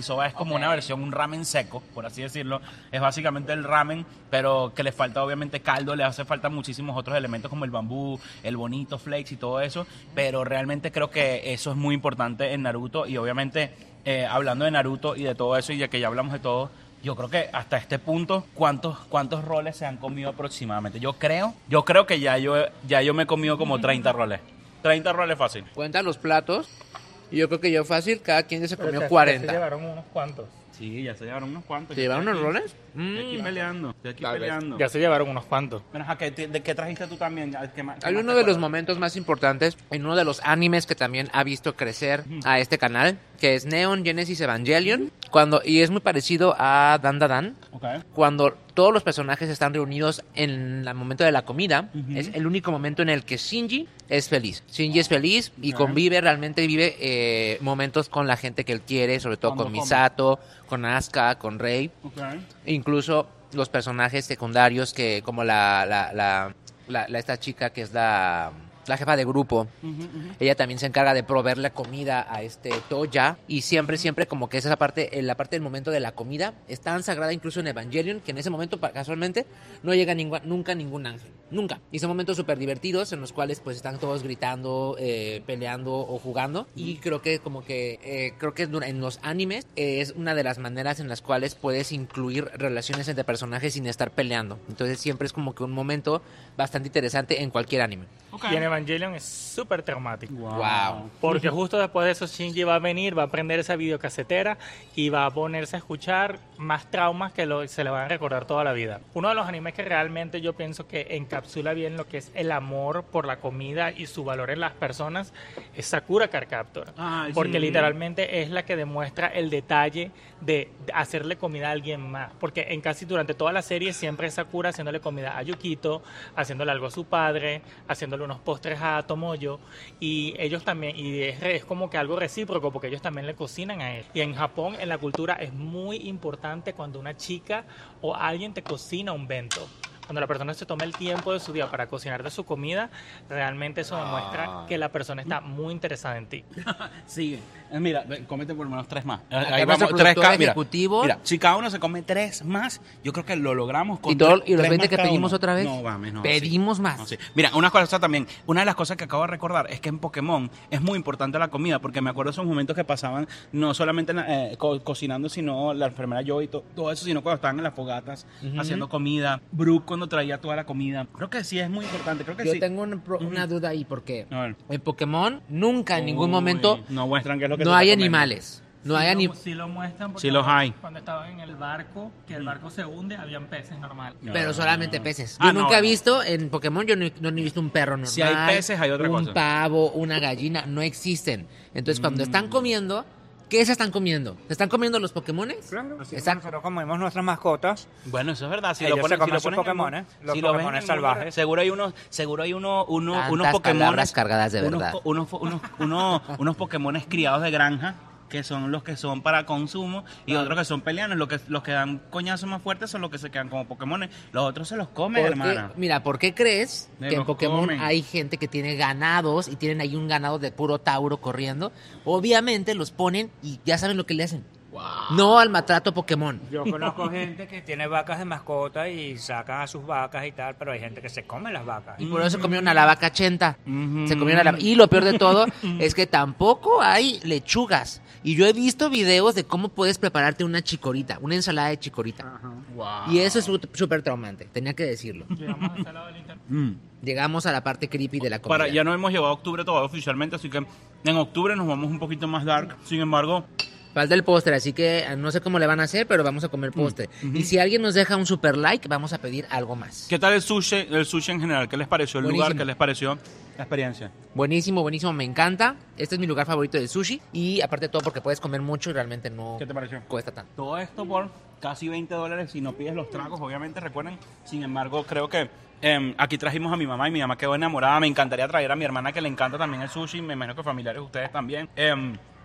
yakisoba es como una versión, un ramen seco, por así decirlo. Es básicamente el ramen, pero que le falta obviamente caldo, le hace falta muchísimos otros elementos como el bambú, el bonito, flakes y todo eso. Pero realmente creo que eso es muy importante en Naruto y obviamente eh, hablando de Naruto y de todo eso y ya que ya hablamos de todo, yo creo que hasta este punto, ¿cuántos, cuántos roles se han comido aproximadamente? Yo creo, yo creo que ya yo, ya yo me he comido como treinta roles. treinta roles fácil. Cuenta los platos y yo creo que yo fácil, cada quien ya se Pero comió se- cuarenta. Se llevaron unos cuantos. Sí, ya se llevaron unos cuantos. ¿Se llevaron unos roles? Estoy aquí Mm. peleando, estoy aquí Tal vez. peleando. Ya se llevaron unos cuantos. Bueno, ajá, ¿qué- ¿de qué trajiste tú también? Ya, ¿qué más- qué Hay más uno te de los acuerdas? momentos más importantes en uno de los animes que también ha visto crecer a este canal, que es Neon Genesis Evangelion, cuando y es muy parecido a Dan Da Dan, Ok. cuando todos los personajes están reunidos en el momento de la comida, Ujú. es el único momento en el que Shinji es feliz. Shinji es feliz y convive, realmente vive eh, momentos con la gente que él quiere, sobre todo Cuando con come. Misato, con Asuka, con Rei. Ok. Incluso los personajes secundarios que como la, la, la, la- la- esta chica que es la, la jefa de grupo, Ujú, ujú. ella también se encarga de proveerle comida a este Toya y siempre, siempre como que esa parte, en la parte del momento de la comida es tan sagrada incluso en Evangelion que en ese momento pa- casualmente no llega ningún, nunca ningún ángel, nunca. Y son momentos súper divertidos en los cuales pues están todos gritando, eh, peleando o jugando y creo que como que eh, creo que dura- en los animes eh, es una de las maneras en las cuales puedes incluir relaciones entre personajes sin estar peleando. Entonces siempre es como que un momento bastante interesante en cualquier anime. Ok. Y en Evangelion es súper traumático. Wow. Porque justo después de eso Shinji va a venir, va a prender esa videocasetera y va a ponerse a escuchar más traumas que lo- se le van a recordar toda la vida. Uno de los animes que realmente yo pienso que encapsula bien lo que es el amor por la comida y su valor en las personas es Sakura Card Captor. Ay, Porque sí. literalmente es la que demuestra el detalle de hacerle comida a alguien más. Porque en casi durante toda la serie siempre es Sakura haciéndole comida a Yukito, haciéndole algo a su padre, haciéndole unos postres a Tomoyo y ellos también, y es, re- es como que algo recíproco porque ellos también le cocinan a él. Y en Japón, en la cultura, es muy importante cuando una chica o alguien te cocina un bento. Cuando la persona se toma el tiempo de su día para cocinar de su comida, realmente eso demuestra que la persona está muy interesada en ti. Sigue. Eh, Mira, ve, cómete por lo menos tres más. Eh, Acá Ahí nuestro vamos, tres productor ca- mira, ejecutivo. mira, si cada uno se come tres más, yo creo que lo logramos con ¿Y, todo, tres- ¿Y los tres veinte más que cada pedimos uno. otra vez? No, mames, no. Pedimos más. No, sí. Mira, una cosa también, una de las cosas que acabo de recordar es que en Pokémon es muy importante la comida, porque me acuerdo esos momentos que pasaban no solamente en la- eh, co- cocinando, sino la enfermera yo y to- todo eso, sino cuando estaban en las fogatas haciendo comida, Brook cuando traía toda la comida. Creo que sí es muy importante, creo que Yo sí. tengo una, pro- una duda ahí porque A ver. en Pokémon nunca en ningún Uy, momento no muestran qué es lo que no se hay está comiendo. animales. No hay Sí animales. lo, sí lo muestran porque Sí los hay. cuando estaban en el barco, que el barco se hunde, habían peces normal. Pero solamente peces. Ah, Yo no, nunca he no. visto, en Pokémon yo no, no he visto un perro normal. Si hay peces, hay otra un cosa. pavo, una gallina, no existen. Entonces cuando Mm. están comiendo, ¿qué se están comiendo? ¿Se están comiendo los Pokémones? Claro, así como Exacto. nosotros comemos nuestras mascotas. Bueno, eso es verdad. Si Ellos lo ponen, se comen si lo sus ponen en- Pokémones, los si lo ven Pokémones en un salvajes. lugar, Seguro hay unos, seguro hay uno, uno, Tantas unos Pokémones palabras cargadas de unos, verdad. po- unos, unos, unos, unos Pokémones criados de granja que son los que son para consumo y otros que son peleanos. Los que, los que dan coñazos más fuertes son los que se quedan como Pokémones. Los otros se los comen, ¿Por qué- hermana. Mira, ¿por qué crees Me que en los Pokémon comen. hay gente que tiene ganados y tienen ahí un ganado de puro Tauro corriendo? Obviamente los ponen y ya saben lo que le hacen. No al maltrato Pokémon. Yo conozco gente que tiene vacas de mascota y sacan a sus vacas y tal, pero hay gente que se come las vacas. Y por eso se comieron a la vaca chenta. Ujú. Se comieron a la... Y lo peor de todo es que tampoco hay lechugas. Y yo he visto videos de cómo puedes prepararte una chicorita, una ensalada de chicorita. Y eso es su- súper traumante, tenía que decirlo. Llegamos a ese lado del internet. Mm. Llegamos a la parte creepy de la comida. Para, ya no hemos llegado a octubre todavía oficialmente, así que en octubre nos vamos un poquito más dark. Sin embargo, Falta el postre, así que eh, no sé cómo le van a hacer, pero vamos a comer postre. Y si alguien nos deja un super like, vamos a pedir algo más. ¿qué tal el sushi, el sushi en general? ¿Qué les pareció el Buenísimo. lugar? ¿Qué les pareció la experiencia? Buenísimo, buenísimo, me encanta. Este es mi lugar favorito de sushi. Y aparte de todo, porque puedes comer mucho y realmente no ¿Qué te pareció? cuesta tanto. Todo esto por casi veinte dólares si no pides los tragos, obviamente, recuerden. Sin embargo, creo que eh, aquí trajimos a mi mamá y mi mamá quedó enamorada. Me encantaría traer a mi hermana que le encanta también el sushi. Me imagino que familiares de ustedes también. Eh,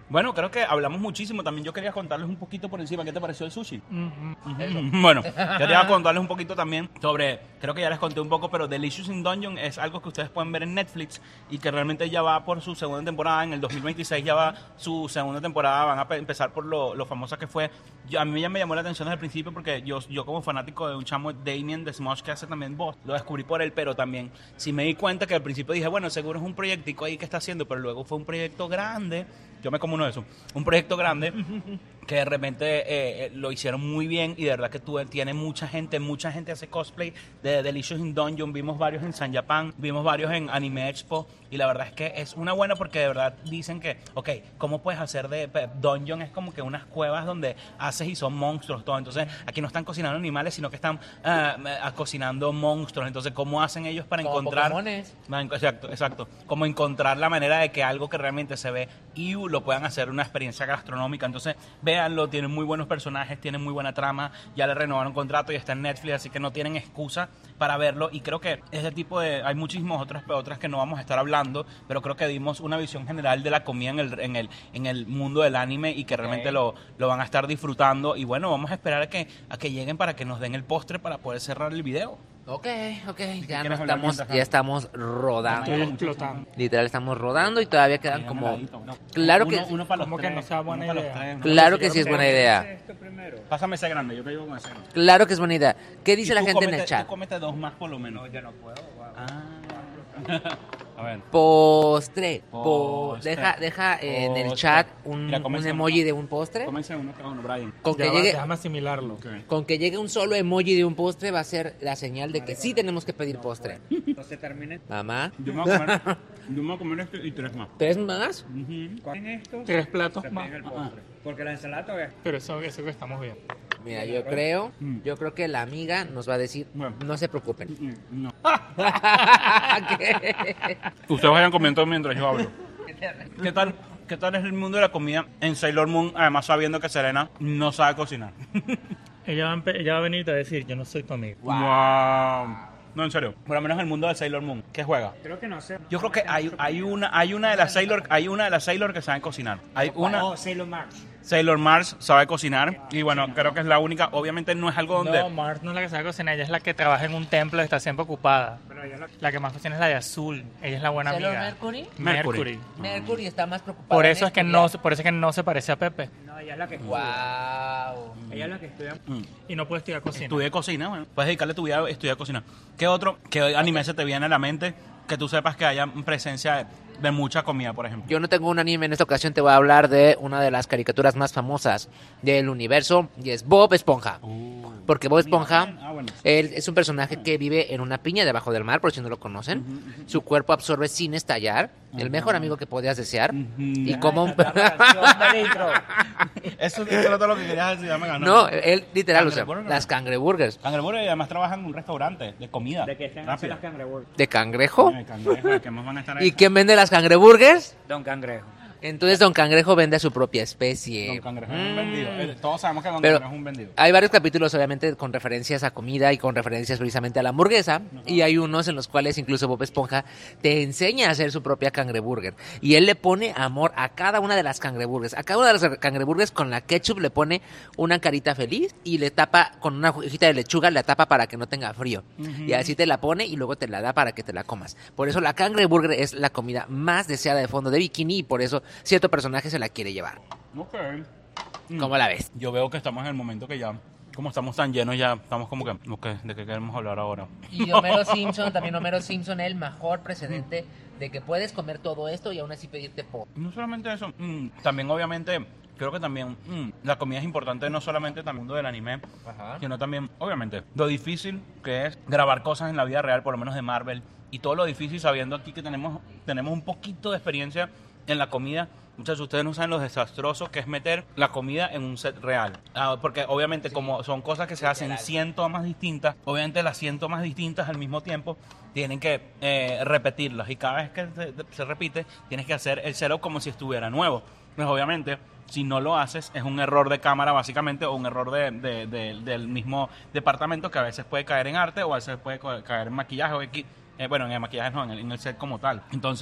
Bueno, creo que hablamos muchísimo. También yo quería contarles un poquito por encima qué te pareció el sushi. Ujú. Ujú. Bueno, quería contarles un poquito también sobre, creo que ya les conté un poco, pero Delicious in Dungeon es algo que ustedes pueden ver en Netflix y que realmente ya va por su segunda temporada. En el dos mil veintiséis ya va su segunda temporada. Van a pe- empezar por lo, lo famosa que fue. Yo, a mí ya me llamó la atención desde el principio porque yo, yo como fanático de un chamo, Damien de Smosh, que hace también voz, lo descubrí por él, pero también sí me di cuenta que al principio dije, bueno, seguro es un proyectico ahí que está haciendo, pero luego fue un proyecto grande. Yo me como uno de esos. Un proyecto grande que de repente eh, eh, lo hicieron muy bien y de verdad que tuve, tiene mucha gente, mucha gente hace cosplay de Delicious in Dungeon. Vimos varios en San Japan, vimos varios en Anime Expo y la verdad es que es una buena porque de verdad dicen que, ok, ¿cómo puedes hacer de pe- Dungeon? Es como que unas cuevas donde haces y son monstruos, todo. Entonces aquí no están cocinando animales, sino que están ah, ah, cocinando monstruos. Entonces, ¿cómo hacen ellos para Como encontrar... Pokémones. Man, Exacto, exacto. Como encontrar la manera de que algo que realmente se ve y lo puedan hacer una experiencia gastronómica. Entonces, véanlo, tienen muy buenos personajes, tienen muy buena trama, ya le renovaron contrato y está en Netflix, así que no tienen excusa para verlo. Y creo que ese tipo de... Hay muchísimas otras, otras que no vamos a estar hablando, pero creo que dimos una visión general de la comida en el, en el, en el mundo del anime y que realmente Ok. lo, lo van a estar disfrutando. Y bueno, vamos a esperar a que, a que lleguen para que nos den el postre para poder cerrar el video. Ok, ok, ya quieres no hablar estamos, mientras ya tanto? estamos rodando. Estoy explotando. Literal, estamos rodando y todavía quedan Mira, como... meladito, ¿no? Claro Uno- que- uno para los como que tres, no sea buena uno para los idea. tres, uno Claro para que los sí es tres. buena idea. Esto primero. Pásame ese grande, yo te llevo con ese grande. Claro que es buena idea. ¿Qué dice Y la tú gente en cómete- el chat? Tú cómete dos más por lo menos. No, yo no puedo. Wow. Ah. A ver. Postre. Po- Postre. Deja, deja en el Postre. chat un, Mira, un cómense emoji uno. de un postre. Cómense uno cada uno, Brian. Con Ya que, va, llegue, déjame asimilarlo. con que llegue un solo emoji de un postre va a ser la señal de que sí tenemos que pedir postre. Entonces termine. Mamá, Yo me voy a comer, yo me voy a comer este y tres más. ¿tres más? En esto. Tres platos se más. pega el postre. Porque la ensalada todavía. Pero eso, eso que estamos bien. Mira, yo creo, yo creo que la amiga nos va a decir, Bueno. no se preocupen. Mm, No. ¿Qué? Ustedes vayan comiendo mientras yo hablo. ¿Qué tal? ¿Qué tal es el mundo de la comida en Sailor Moon? Además sabiendo que Serena no sabe cocinar. Ella va, a empe- ella va a venir y te va a decir, yo no soy tu amigo. Wow. No, en serio. Por lo menos en el mundo de Sailor Moon. ¿Qué juega? Creo que no sé. Yo creo que hay, hay una hay una de las Sailor hay una de las Sailor que saben cocinar. Hay una Oh, Sailor Mars. Sailor Mars sabe cocinar y bueno, creo que es la única. Obviamente no es algo donde No, Mars no es la que sabe cocinar, ella es la que trabaja en un templo y está siempre ocupada. Pero ella la... La que más cocina es la de azul. Ella es la buena ¿Sailor amiga. Mercury? Mercury. Mercury. Mercury está más preocupada. Por en eso es que no, por eso es que no se parece a Pepe. No, ella es la que estudia. Wow. Ella es la que estudia. Mm. Y no puede estudiar cocina. Estudié cocina, bueno, puedes dedicarle tu vida a estudiar cocina. ¿Qué otro, qué anime se te viene a la mente que tú sepas que haya presencia de, de mucha comida, por ejemplo? Yo no tengo un anime en esta ocasión, te voy a hablar de una de las caricaturas más famosas del universo y es Bob Esponja. Porque Bob Esponja, Ah, bueno. él es un personaje que vive en una piña debajo del mar, por si no lo conocen. Su cuerpo absorbe sin estallar, el mejor amigo que podías desear. Y como un... Eso es todo lo que querías decir, ya me ganó. No, él literal, o sea, Cangreburger. las cangreburgers. Cangreburger y además trabajan en un restaurante de comida. De que estén rápida. haciendo las cangreburgers. ¿De cangrejo? Ay, cangrejo, ¿qué más van a estar ahí? ¿Y quién vende las cangreburgers? Don Cangrejo. Entonces Don Cangrejo vende a su propia especie. Don Cangrejo es un Mm. vendido. Eh, Todos sabemos que Don Pero Cangrejo es un vendido. hay varios capítulos, obviamente, con referencias a comida y con referencias precisamente a la hamburguesa. Y hay unos en los cuales incluso Bob Esponja te enseña a hacer su propia cangreburger. Y él le pone amor a cada una de las cangreburgers. A cada una de las cangreburgers con la ketchup le pone una carita feliz y le tapa con una hojita de lechuga, la tapa para que no tenga frío. Y así te la pone y luego te la da para que te la comas. Por eso la cangreburger es la comida más deseada de fondo de bikini y por eso cierto personaje se la quiere llevar. Ok. ¿Cómo la ves? Yo veo que estamos en el momento que ya, como estamos tan llenos, ya estamos como que, ok, ¿de qué queremos hablar ahora? Y Homero Simpson, también Homero Simpson, el mejor precedente de que puedes comer todo esto y aún así pedirte po. No solamente eso, mm, también obviamente, creo que también mm, la comida es importante no solamente en el mundo del anime, Ajá. sino también, obviamente, lo difícil que es grabar cosas en la vida real, por lo menos de Marvel, y todo lo difícil sabiendo aquí que tenemos, tenemos un poquito de experiencia en la comida. Muchachos, ustedes no saben lo desastroso que es meter la comida en un set real. Ah, porque obviamente como son cosas que se hacen cien tomas distintas, obviamente las cien tomas distintas al mismo tiempo tienen que eh, repetirlas. Y cada vez que se, se repite, tienes que hacer el setup como si estuviera nuevo. Pues obviamente, si no lo haces, es un error de cámara básicamente o un error de, de- de- del mismo departamento que a veces puede caer en arte o a veces puede ca- caer en maquillaje o X. Eh, bueno, en el maquillaje no, en el, en el set como tal. Entonces,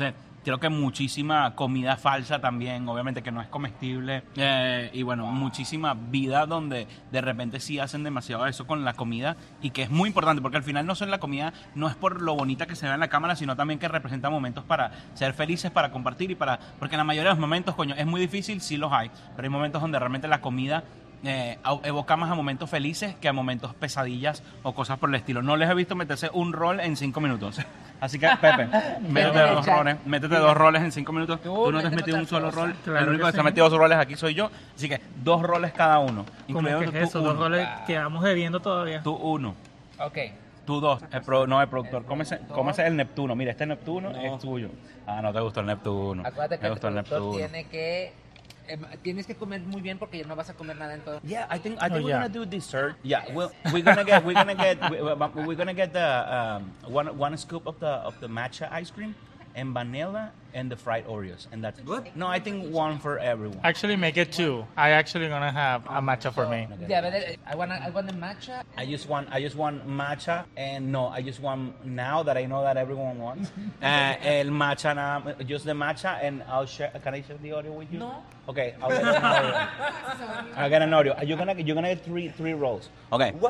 Creo que muchísima comida falsa también, obviamente que no es comestible. Eh, y bueno, muchísima vida donde de repente sí hacen demasiado eso con la comida y que es muy importante porque al final no solo la comida, no es por lo bonita que se ve en la cámara, sino también que representa momentos para ser felices, para compartir y para... Porque en la mayoría de los momentos, coño, es muy difícil, sí los hay, pero hay momentos donde realmente la comida... Eh, evoca más a momentos felices que a momentos pesadillas o cosas por el estilo. No les he visto meterse un rol en cinco minutos. Así que, Pepe, métete dos roles, métete dos roles en cinco minutos. Tú no te has metido un solo rol. Claro el único que que se ha sí. metido dos roles aquí soy yo. Así que dos roles cada uno. ¿Cómo Incluido que es tú eso? Dos uno. roles que vamos debiendo todavía. Tú uno. Ok. Tú dos. El pro- no, el productor. Cómese, cómese el Neptuno. Mira, este Neptuno es tuyo. Ah, no te gustó el Neptuno. Acuérdate que Me el gustó el productor Neptuno. tiene que... eh, tienes que comer muy bien porque no vas a comer nada en todo. Yeah, I think I think Oh, we're yeah. gonna do dessert. Yeah, we'll, we're gonna get we're gonna get we're gonna get the um, one one scoop of the of the matcha ice cream and vanilla and the fried Oreos, and that's good. No, I think one for everyone. Actually, make it two. I actually gonna have a matcha for me. Yeah, but uh, I want I want the matcha. I just want I just want matcha and no, I just want now that I know that everyone wants uh, el matcha, na, just the matcha, and I'll share. Can I share the Oreo with you? No. Okay, I'll get an Oreo. I'll get an Oreo. You're gonna you're gonna get three three rolls. Okay. What?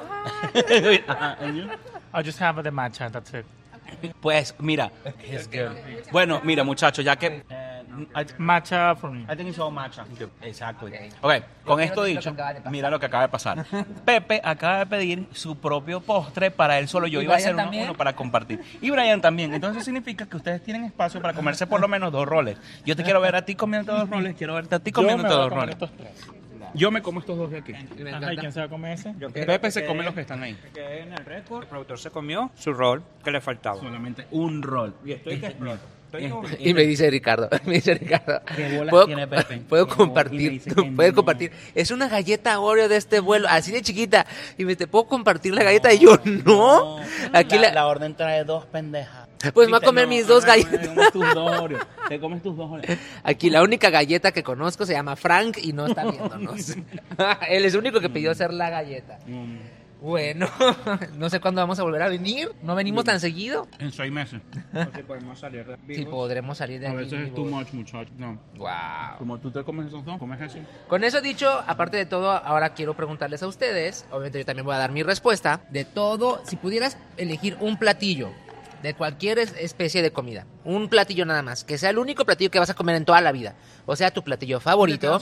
And you? I'll just have the matcha. That's it. Pues mira, bueno, mira muchachos, ya que eh, I, Matcha for me. I think it's all matcha. Exacto. Okay. Ok, con Yo esto quiero decir lo dicho, que acaba de pasar. mira lo que acaba de pasar. Pepe acaba de pedir su propio postre para él solo. Yo ¿Y iba a Brian hacer uno, también? uno para compartir. Y Brian también. Entonces significa que ustedes tienen espacio para comerse por lo menos dos roles. Yo te quiero ver a ti comiendo dos roles, quiero verte a ti comiendo dos roles. Yo me como estos dos de aquí. Me Ajá, ¿y encanta. quién se va a comer ese? Yo quiero Pepe que se quede- come los que están ahí. que en el récord, el productor se comió su rol que le faltaba. Solamente un rol. Y estoy que exploto. Estoy como- Y me dice Ricardo, me dice Ricardo, ¿Qué bolas ¿puedo, tiene Pepe? puedo ¿Qué bolas? Y me compartir, dice que puedes no. compartir. Es una galleta Oreo de este vuelo, así de chiquita. Y me dice, ¿puedo compartir la galleta? Y yo, no. Aquí la, la, la orden trae dos pendejas. Pues me voy a Viste, comer no, mis dos ah, Te galletas. comes tus dos Oreos. Te comes tus dos Oreos. Aquí la única galleta que conozco se llama Frank y no está viéndonos. Él es el único que pidió hacer la galleta. Bueno, no sé cuándo vamos a volver a venir. ¿No venimos tan seguido? En seis meses. No sé si podemos salir de Si podremos salir de A aquí. veces es too vivos. much, muchacho. No. Wow. Como tú te comes esos dos, comes eso. Con eso dicho, aparte de todo, ahora quiero preguntarles a ustedes, obviamente yo también voy a dar mi respuesta, de todo, si pudieras elegir un platillo de cualquier es- especie de comida, un platillo nada más, que sea el único platillo que vas a comer en toda la vida, o sea, tu platillo favorito,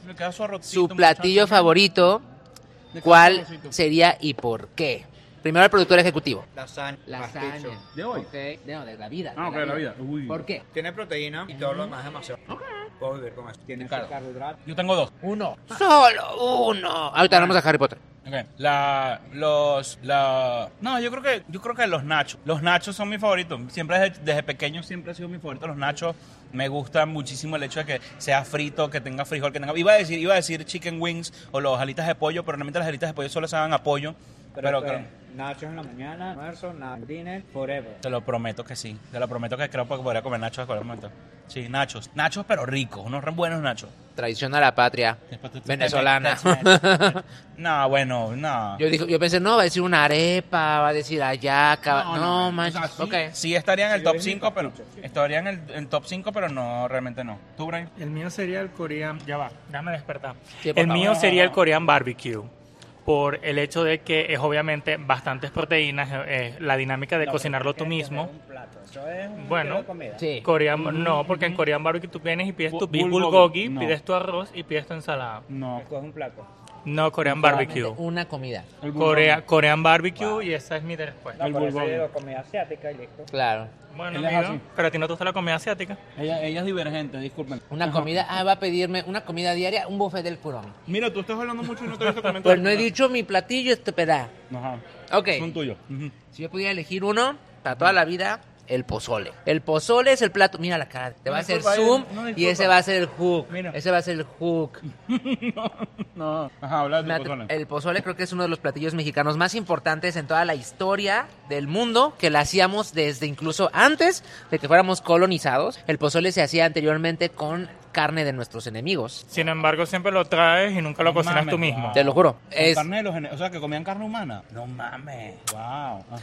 su platillo favorito, ¿cuál sería y por qué? Primero el productor ejecutivo. Lasaña. Lasaña. ¿De hoy? Ok, no, de la vida. Ah, ok, de la vida. Uy. ¿Por qué? Tiene proteína y todo lo demás es demasiado. Puedo vivir con esto. Tiene Claro. carbohidratos. Yo tengo dos. Uno. Solo uno. Ahorita hablamos de Harry Potter. Okay. La, los, la, no, yo creo que, yo creo que los nachos, los nachos son mi favorito. Siempre desde, desde pequeño siempre ha sido mi favorito los nachos. Me gusta muchísimo el hecho de que sea frito, que tenga frijol, que tenga, iba a decir, iba a decir chicken wings o los alitas de pollo, pero realmente las alitas de pollo solo saben a pollo. Pero, Pero, que- nachos en la mañana, almuerzo, na- dinner, forever. te lo prometo que sí. Te lo prometo que creo que podría comer nachos a cualquier momento. Sí, nachos. Nachos, pero ricos. Unos re buenos nachos. Traición a la patria. Después tú- Venezolana. No, bueno, no. Yo, dije, yo pensé, no, va a decir una arepa, va a decir ayaca. No, no, o manches. sea, sí, Ok. sí estaría en el Yo top dije cinco, pero pasticho, sí. estaría en el, en top cinco, pero no, realmente no. ¿Tú, Brian? El mío sería el Korean. Ya va, déjame despertar. Sí, por el favor. mío sería el Korean barbecue. Por el hecho de que es obviamente bastantes proteínas, eh, la dinámica de cocinarlo tú mismo. Un plato. Eso es un Bueno. kilo de comida. Sí. Corean, no, porque en Korean barbecue tú vienes y pides tu Bu- beef bulgogi, bulgogi, no. pides tu arroz y pides tu ensalada. No. Escoge un plato. No, Korean Solamente barbecue. Una comida. Corea, Korean barbecue y esa es mi respuesta. No, El por eso bulgogi. digo comida asiática y listo. Claro. Bueno, Él es amigo, así. pero a ti no te gusta la comida asiática. Ella, ella es divergente, disculpen. Una comida. Ah, va a pedirme una comida diaria, un buffet del Kuromi. Mira, tú estás hablando mucho y no te he visto comentar. Pues no he dicho mi platillo, este peda. Ajá. Ok. Son tuyos. Ujú. Si yo pudiera elegir uno para toda la vida, el pozole. El pozole es el plato. Mira la cara. Te No va a hacer disculpa, zoom no disculpa. y ese va a ser el hook. Mira. Ese va a ser el hook. No. Ajá, habla de Me tu at- pozole. El pozole creo que es uno de los platillos mexicanos más importantes en toda la historia del mundo, que la hacíamos desde incluso antes de que fuéramos colonizados. El pozole se hacía anteriormente con carne de nuestros enemigos. Sin embargo, siempre lo traes y nunca lo No cocinas mames, tú mismo. wow. Te lo juro. Con Es, carne de los ene- o sea, que comían carne humana. No mames. Wow. Ajá.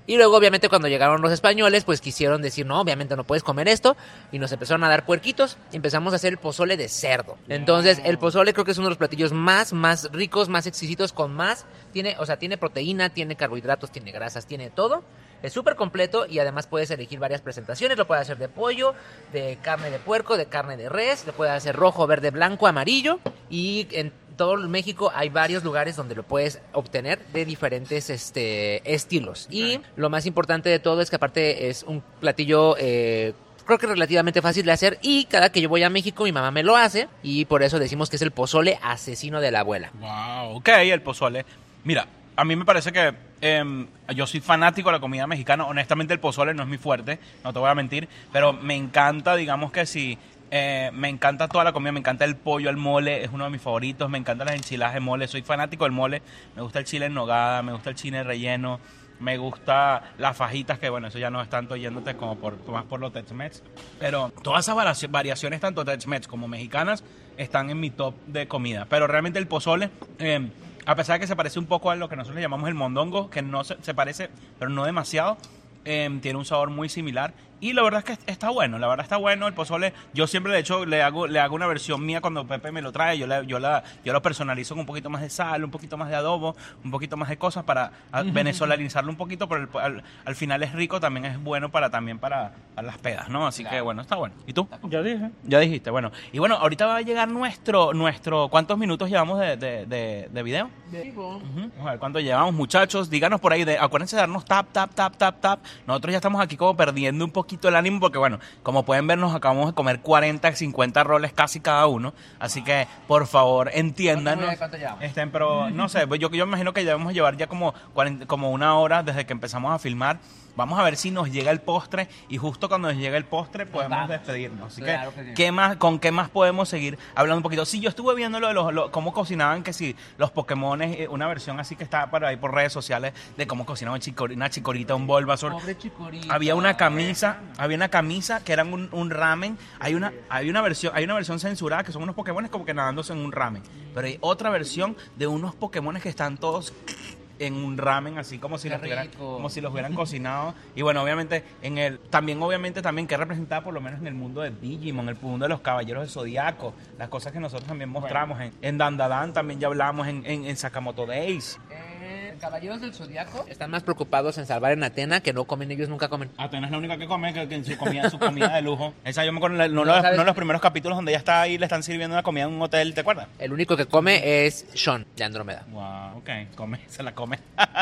Y luego, obviamente, cuando llegaron los españoles, pues quisieron decir, no, obviamente no puedes comer esto. Y nos empezaron a dar puerquitos. Y empezamos a hacer el pozole de cerdo. Entonces, el pozole creo que es uno de los platillos más, más ricos, más exquisitos, con más. Tiene, o sea, tiene proteína, tiene carbohidratos, tiene grasas, tiene todo. Es súper completo y además puedes elegir varias presentaciones. Lo puedes hacer de pollo, de carne de puerco, de carne de res. Lo puedes hacer rojo, verde, blanco, amarillo. Y en todo México hay varios lugares donde lo puedes obtener de diferentes este, estilos. Y lo más importante de todo es que aparte es un platillo... Eh, creo que relativamente fácil de hacer y cada que yo voy a México mi mamá me lo hace y por eso decimos que es el pozole asesino de la abuela. Wow, ok, el pozole. Mira, a mí me parece que eh, yo soy fanático de la comida mexicana. Honestamente el pozole no es mi fuerte, no te voy a mentir, pero me encanta, digamos que sí. Eh, me encanta toda la comida, me encanta el pollo, el mole, es uno de mis favoritos, me encantan las enchiladas de mole, soy fanático del mole, me gusta el chile en nogada, me gusta el chile relleno, me gusta las fajitas, que bueno, eso ya no es tanto yéndote como por, más por los Tex-Mex, pero todas esas variaciones, tanto Tex-Mex como mexicanas, están en mi top de comida, pero realmente el pozole... Eh, a pesar de que se parece un poco a lo que nosotros le llamamos el mondongo, que no se, se parece, pero no demasiado, eh, tiene un sabor muy similar. Y la verdad es que está bueno, la verdad está bueno el pozole. Yo siempre, de hecho, le hago le hago una versión mía cuando Pepe me lo trae. Yo, le, yo, la, yo lo personalizo con un poquito más de sal, un poquito más de adobo, un poquito más de cosas para uh-huh. venezolanizarlo un poquito, pero el, al, al final es rico, también es bueno para también para, para las pedas, ¿no? Así claro. que bueno, está bueno. ¿Y tú? Ya dije. Ya dijiste, bueno. Y bueno, ahorita va a llegar nuestro, nuestro ¿cuántos minutos llevamos de, de, de, de video? De vivo. Uh-huh. Vamos a ver cuánto llevamos, muchachos. Díganos por ahí, de, acuérdense de darnos tap, tap, tap, tap, tap. Nosotros ya estamos aquí como perdiendo un poquito el ánimo porque, bueno, como pueden ver, nos acabamos de comer cuarenta, cincuenta roles casi cada uno. Así que, por favor, entiéndanos. ¿Cuánto llevamos? Estén, pero no sé, yo, yo imagino que debemos llevar ya como, cuarenta, como una hora desde que empezamos a filmar. Vamos a ver si nos llega el postre y justo cuando nos llega el postre podemos Vamos. despedirnos. Así claro que, que sí. ¿qué más, ¿con qué más podemos seguir hablando un poquito? Sí, yo estuve viendo lo de los, lo, cómo cocinaban, que si los Pokémones, una versión así que está por ahí por redes sociales de cómo cocinaban chicor, una chicorita, un Bulbasaur. Pobre chicorita. Había una camisa, había una camisa que era un, un ramen. Hay una, hay una versión, hay una versión censurada que son unos Pokémones como que nadándose en un ramen. Pero hay otra versión de unos Pokémones que están todos en un ramen, así como si, los hubieran, como si los hubieran cocinado. Y bueno, obviamente en el también obviamente también que representada por lo menos en el mundo de Digimon, el mundo de los caballeros del Zodiaco, las cosas que nosotros también mostramos bueno. en, en Dandadan, también ya hablamos en, en, en Sakamoto Days. Eh, Caballeros del Zodiaco están más preocupados en salvar en Atena, que no comen, ellos nunca comen. Atena es la única que come, que, que en su comida, su comida de lujo. Esa yo me acuerdo, no, no, los, no los primeros capítulos donde ella está ahí, le están sirviendo una comida en un hotel, ¿te acuerdas? El único que come es Sean, de Andrómeda. Wow, ok, come, se la come.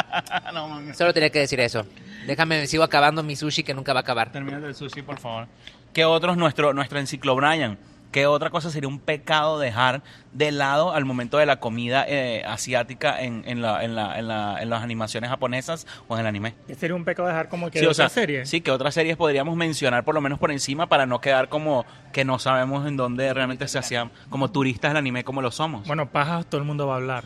No, mami. Solo tenía que decir eso. Déjame, sigo acabando mi sushi que nunca va a acabar. Termina el sushi, por favor. ¿Qué otros, nuestro, nuestro enciclo Brian? ¿Qué otra cosa sería un pecado dejar de lado al momento de la comida eh, asiática en, en, la, en, la, en, la, en las animaciones japonesas o en el anime? ¿Sería un pecado dejar como que sí, otra o sea, serie? Sí, que otras series podríamos mencionar por lo menos por encima para no quedar como que no sabemos en dónde realmente se hacían como turistas del anime como lo somos. Bueno, paja, todo el mundo va a hablar.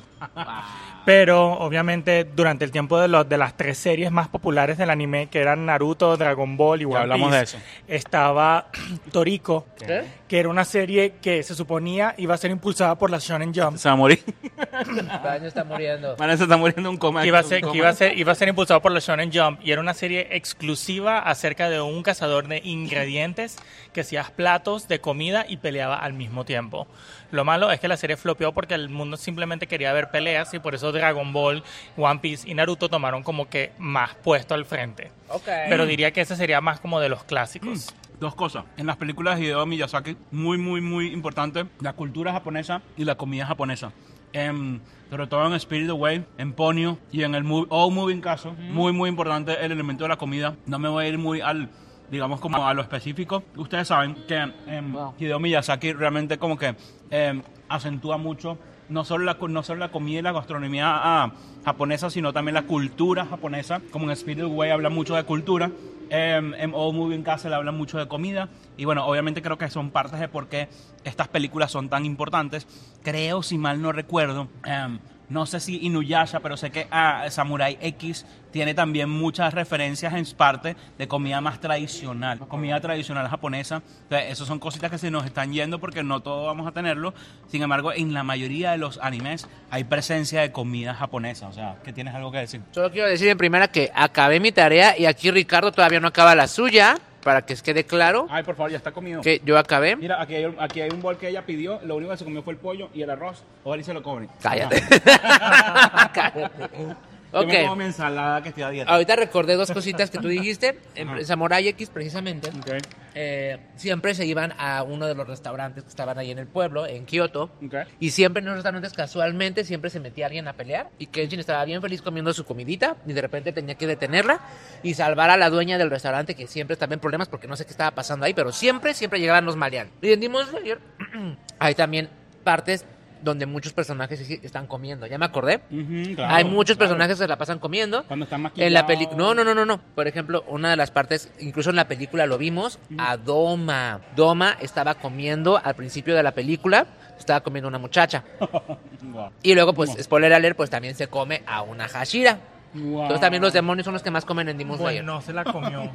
Pero obviamente durante el tiempo de, los, de las tres series más populares del anime, que eran Naruto, Dragon Ball y One ya hablamos Piece, de eso. Estaba Toriko, ¿qué? Que era una serie que se suponía iba a ser impulsada por la Shonen Jump. Se va a morir. Baño está muriendo. Bueno, se está muriendo un coma. Que iba a ser, que iba a ser, iba a ser impulsado por la Shonen Jump y era una serie exclusiva acerca de un cazador de ingredientes que hacía platos de comida y peleaba al mismo tiempo. Lo malo es que la serie flopeó porque el mundo simplemente quería ver peleas y por eso Dragon Ball, One Piece y Naruto tomaron como que más puesto al frente. Okay. Pero diría que ese sería más como de los clásicos. Mm. Dos cosas. En las películas de Hideo Miyazaki, muy, muy, muy importante, la cultura japonesa y la comida japonesa. En, sobre todo en Spirited Away, en Ponyo y en el movie, All Moving Castle, mm. muy, muy importante el elemento de la comida. No me voy a ir muy al... digamos como a lo específico. Ustedes saben que eh, wow. Hideo Miyazaki realmente como que eh, acentúa mucho no solo la no solo la comida y la gastronomía ah, japonesa, sino también la cultura japonesa. Como en Spirited Away habla mucho de cultura, eh, en All Moving Castle habla mucho de comida. Y bueno, obviamente creo que son partes de por qué estas películas son tan importantes. Creo, si mal no recuerdo, eh, no sé si Inuyasha, pero sé que ah, Samurai X tiene también muchas referencias en parte de comida más tradicional, comida tradicional japonesa. Entonces, esas son cositas que se nos están yendo porque no todos vamos a tenerlo. Sin embargo, en la mayoría de los animes hay presencia de comida japonesa. O sea, ¿qué tienes algo que decir? Solo quiero decir en primera que acabé mi tarea y aquí Ricardo todavía no acaba la suya, para que quede claro Ay, por favor, ya está comido. que yo acabé. Mira, aquí hay, aquí hay un bol que ella pidió, lo único que se comió fue el pollo y el arroz. Ojalá y se lo cobre. Cállate. Cállate. Yo Ok. me como mi ensalada que estoy a dieta. Ahorita recordé dos cositas que tú dijiste. En Samurai X, precisamente, Ok, eh, siempre se iban a uno de los restaurantes que estaban ahí en el pueblo, en Kioto. ok. Y siempre en los restaurantes, casualmente, siempre se metía alguien a pelear. Y Kenshin estaba bien feliz comiendo su comidita. Y de repente tenía que detenerla y salvar a la dueña del restaurante, que siempre estaba en problemas porque no sé qué estaba pasando ahí. Pero siempre, siempre llegaban los maleantes. Y en Demon Slayer hay también partes donde muchos personajes sí están comiendo. Ya me acordé. Ujú, claro, Hay muchos claro. personajes que se la pasan comiendo. Cuando están En maquillados. la película. No, no, no, no, no. Por ejemplo, una de las partes, incluso en la película lo vimos, a Doma. Doma estaba comiendo al principio de la película, estaba comiendo una muchacha. Wow. Y luego, pues, spoiler alert, pues también se come a una Hashira. Wow. Entonces también los demonios son los que más comen en Demon Slayer. Bueno, no se la comió.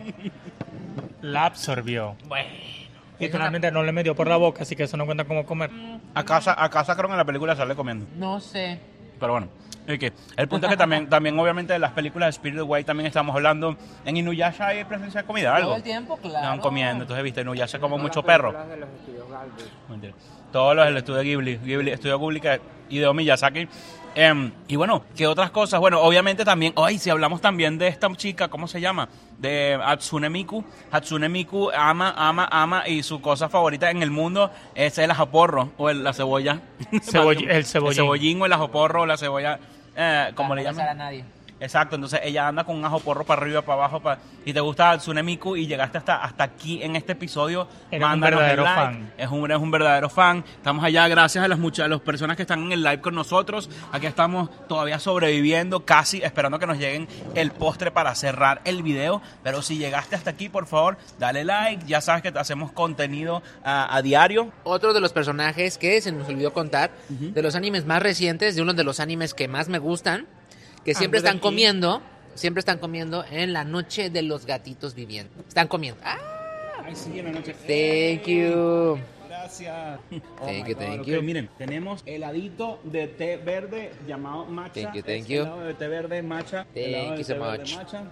La absorbió. Bueno. Literalmente no le metió por la boca, así que eso no cuenta como comer. Acá, sa- acá sacaron en la película sale comiendo. No sé. Pero bueno, okay. El punto es que también, también obviamente de las películas de Spirited Away también estamos hablando. En Inuyasha hay presencia de comida, algo. Todo el tiempo, claro. Estaban comiendo, entonces viste, Inuyasha como Todas mucho las perro. películas de los estudios Ghibli. Mentira. Todos los del estudio Ghibli, Ghibli estudio Ghibli que, y de Miyazaki. Em, y bueno, ¿qué otras cosas? Bueno, obviamente también, ay, si hablamos también de esta chica, ¿cómo se llama? De Hatsune Miku. Hatsune Miku ama, ama, ama y su cosa favorita en el mundo es el ajoporro o el- la cebolla. Ceboll- el cebollín. El cebollín o el ajoporro o la cebolla, eh, como Para le no besar a llaman. nadie. Exacto, entonces ella anda con un ajo porro para arriba, para abajo, para... y te gusta Hatsune Miku y llegaste hasta, hasta aquí en este episodio. Eres un mándanos el verdadero like. fan. Es un, es un verdadero fan. Estamos allá gracias a las muchas a las personas que están en el live con nosotros. Aquí estamos todavía sobreviviendo, casi esperando que nos lleguen el postre para cerrar el video. Pero si llegaste hasta aquí, por favor, dale like. Ya sabes que te hacemos contenido a, a diario. Otro de los personajes que se nos olvidó contar, de los animes más recientes, de uno de los animes que más me gustan, que siempre Algo de están aquí. comiendo, siempre están comiendo en la noche de los gatitos viviendo. Están comiendo. Ah, Ay, sí, en la noche. thank you. Gracias. Oh Thank my you, God, thank ok, you. Miren, tenemos heladito de té verde llamado matcha. Thank you, thank Es you. helado de té verde matcha. helado Thank de you so té verde much. matcha.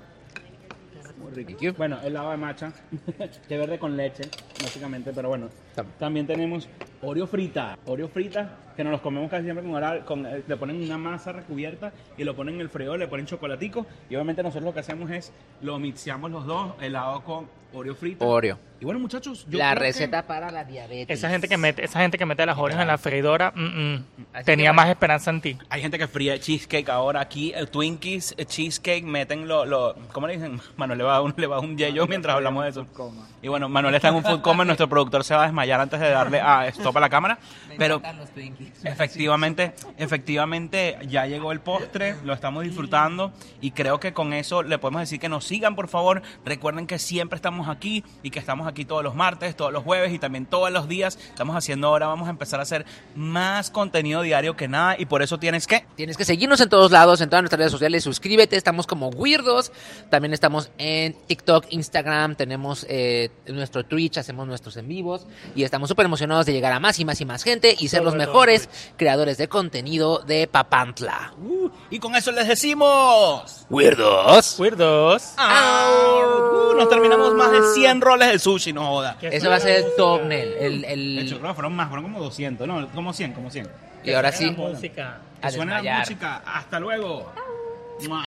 Muy rico. Thank you. Bueno, helado de matcha. Té verde con leche, básicamente, pero bueno. Tam- También tenemos Oreo frita. Oreo frita, que nos los comemos casi siempre con, oral- con eh, le ponen una masa recubierta y lo ponen en el freidor, le ponen chocolatico. Y obviamente nosotros lo que hacemos es lo mixeamos los dos, helado con Oreo frita. Oreo. Y bueno, muchachos, yo La creo que- receta para la diabetes. Esa gente que mete, esa gente que mete las Oreos en la freidora, mm, mm, Así tenía que- más esperanza en ti. Hay gente que fríe cheesecake ahora aquí, el Twinkies, el cheesecake, meten lo, lo ¿cómo le dicen? Manuel le va a dar un, le va a dar un yello mientras hablamos de eso. Y bueno, Manuel está en un food coma, nuestro productor se va a desmayar antes de darle a stop a la cámara, Me pero encantan los Twinkies. efectivamente, efectivamente ya llegó el postre, lo estamos disfrutando y creo que con eso le podemos decir que nos sigan, por favor. Recuerden que siempre estamos aquí y que estamos aquí todos los martes, todos los jueves y también todos los días. Estamos haciendo ahora, vamos a empezar a hacer más contenido diario que nada y por eso tienes que... Tienes que seguirnos en todos lados, en todas nuestras redes sociales. Suscríbete, estamos como Weirdos. También estamos en TikTok, Instagram, tenemos eh, nuestro Twitch, hacemos nuestros en vivos. Y estamos súper emocionados de llegar a más y más y más gente y ser los Sobre todo mejores creadores de contenido de Papantla. Uh, y con eso les decimos... Weirdos. Weirdos. ¡Au! Uh, nos terminamos más de cien roles de sushi, no joda. ¿Qué Eso va a ser el thumbnail. El, el- De hecho, creo que fueron más, fueron como doscientos, no, como cien, como cien. y ahora sí, Música. a Que suene la desmayar. música. Hasta luego. Mua.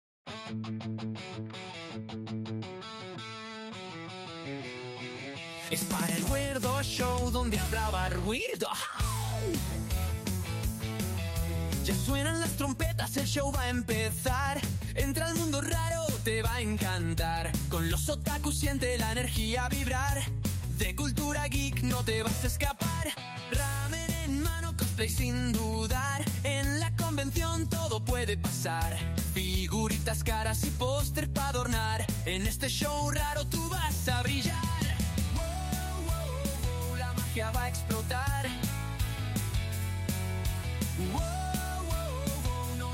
Es para el Weirdo Show donde hablaba Weirdo. Ya suenan las trompetas, el show va a empezar. Entra al mundo raro, te va a encantar. Con los otakus siente la energía vibrar. De cultura geek no te vas a escapar. Ramen en mano, cosplay sin dudar. En la convención todo puede pasar. Figuritas, caras y póster para adornar. En este show raro tú vas a brillar. Wow, wow, wow, la magia va a explotar. Wow, wow, wow, no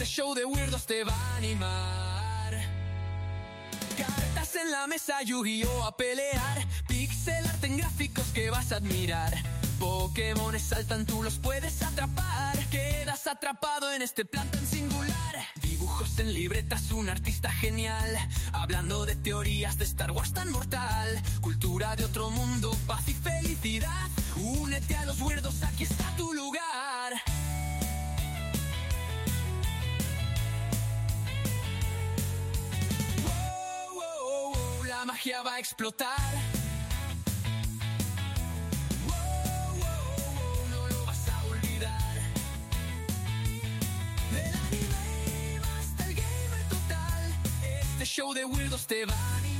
Este show de weirdos te va a animar. Cartas en la mesa, Yu-Gi-Oh! A pelear. Pixel art en gráficos que vas a admirar. Pokémones saltan, tú los puedes atrapar. Quedas atrapado en este plan tan singular. Dibujos en libretas, un artista genial. Hablando de teorías de Star Wars tan mortal. Cultura de otro mundo, paz y felicidad. Únete a los weirdos, aquí está tu lugar. Wow, wow, wow, la magia va a explotar. Del anime hasta el gamer total. Este show de weirdos te va a animar.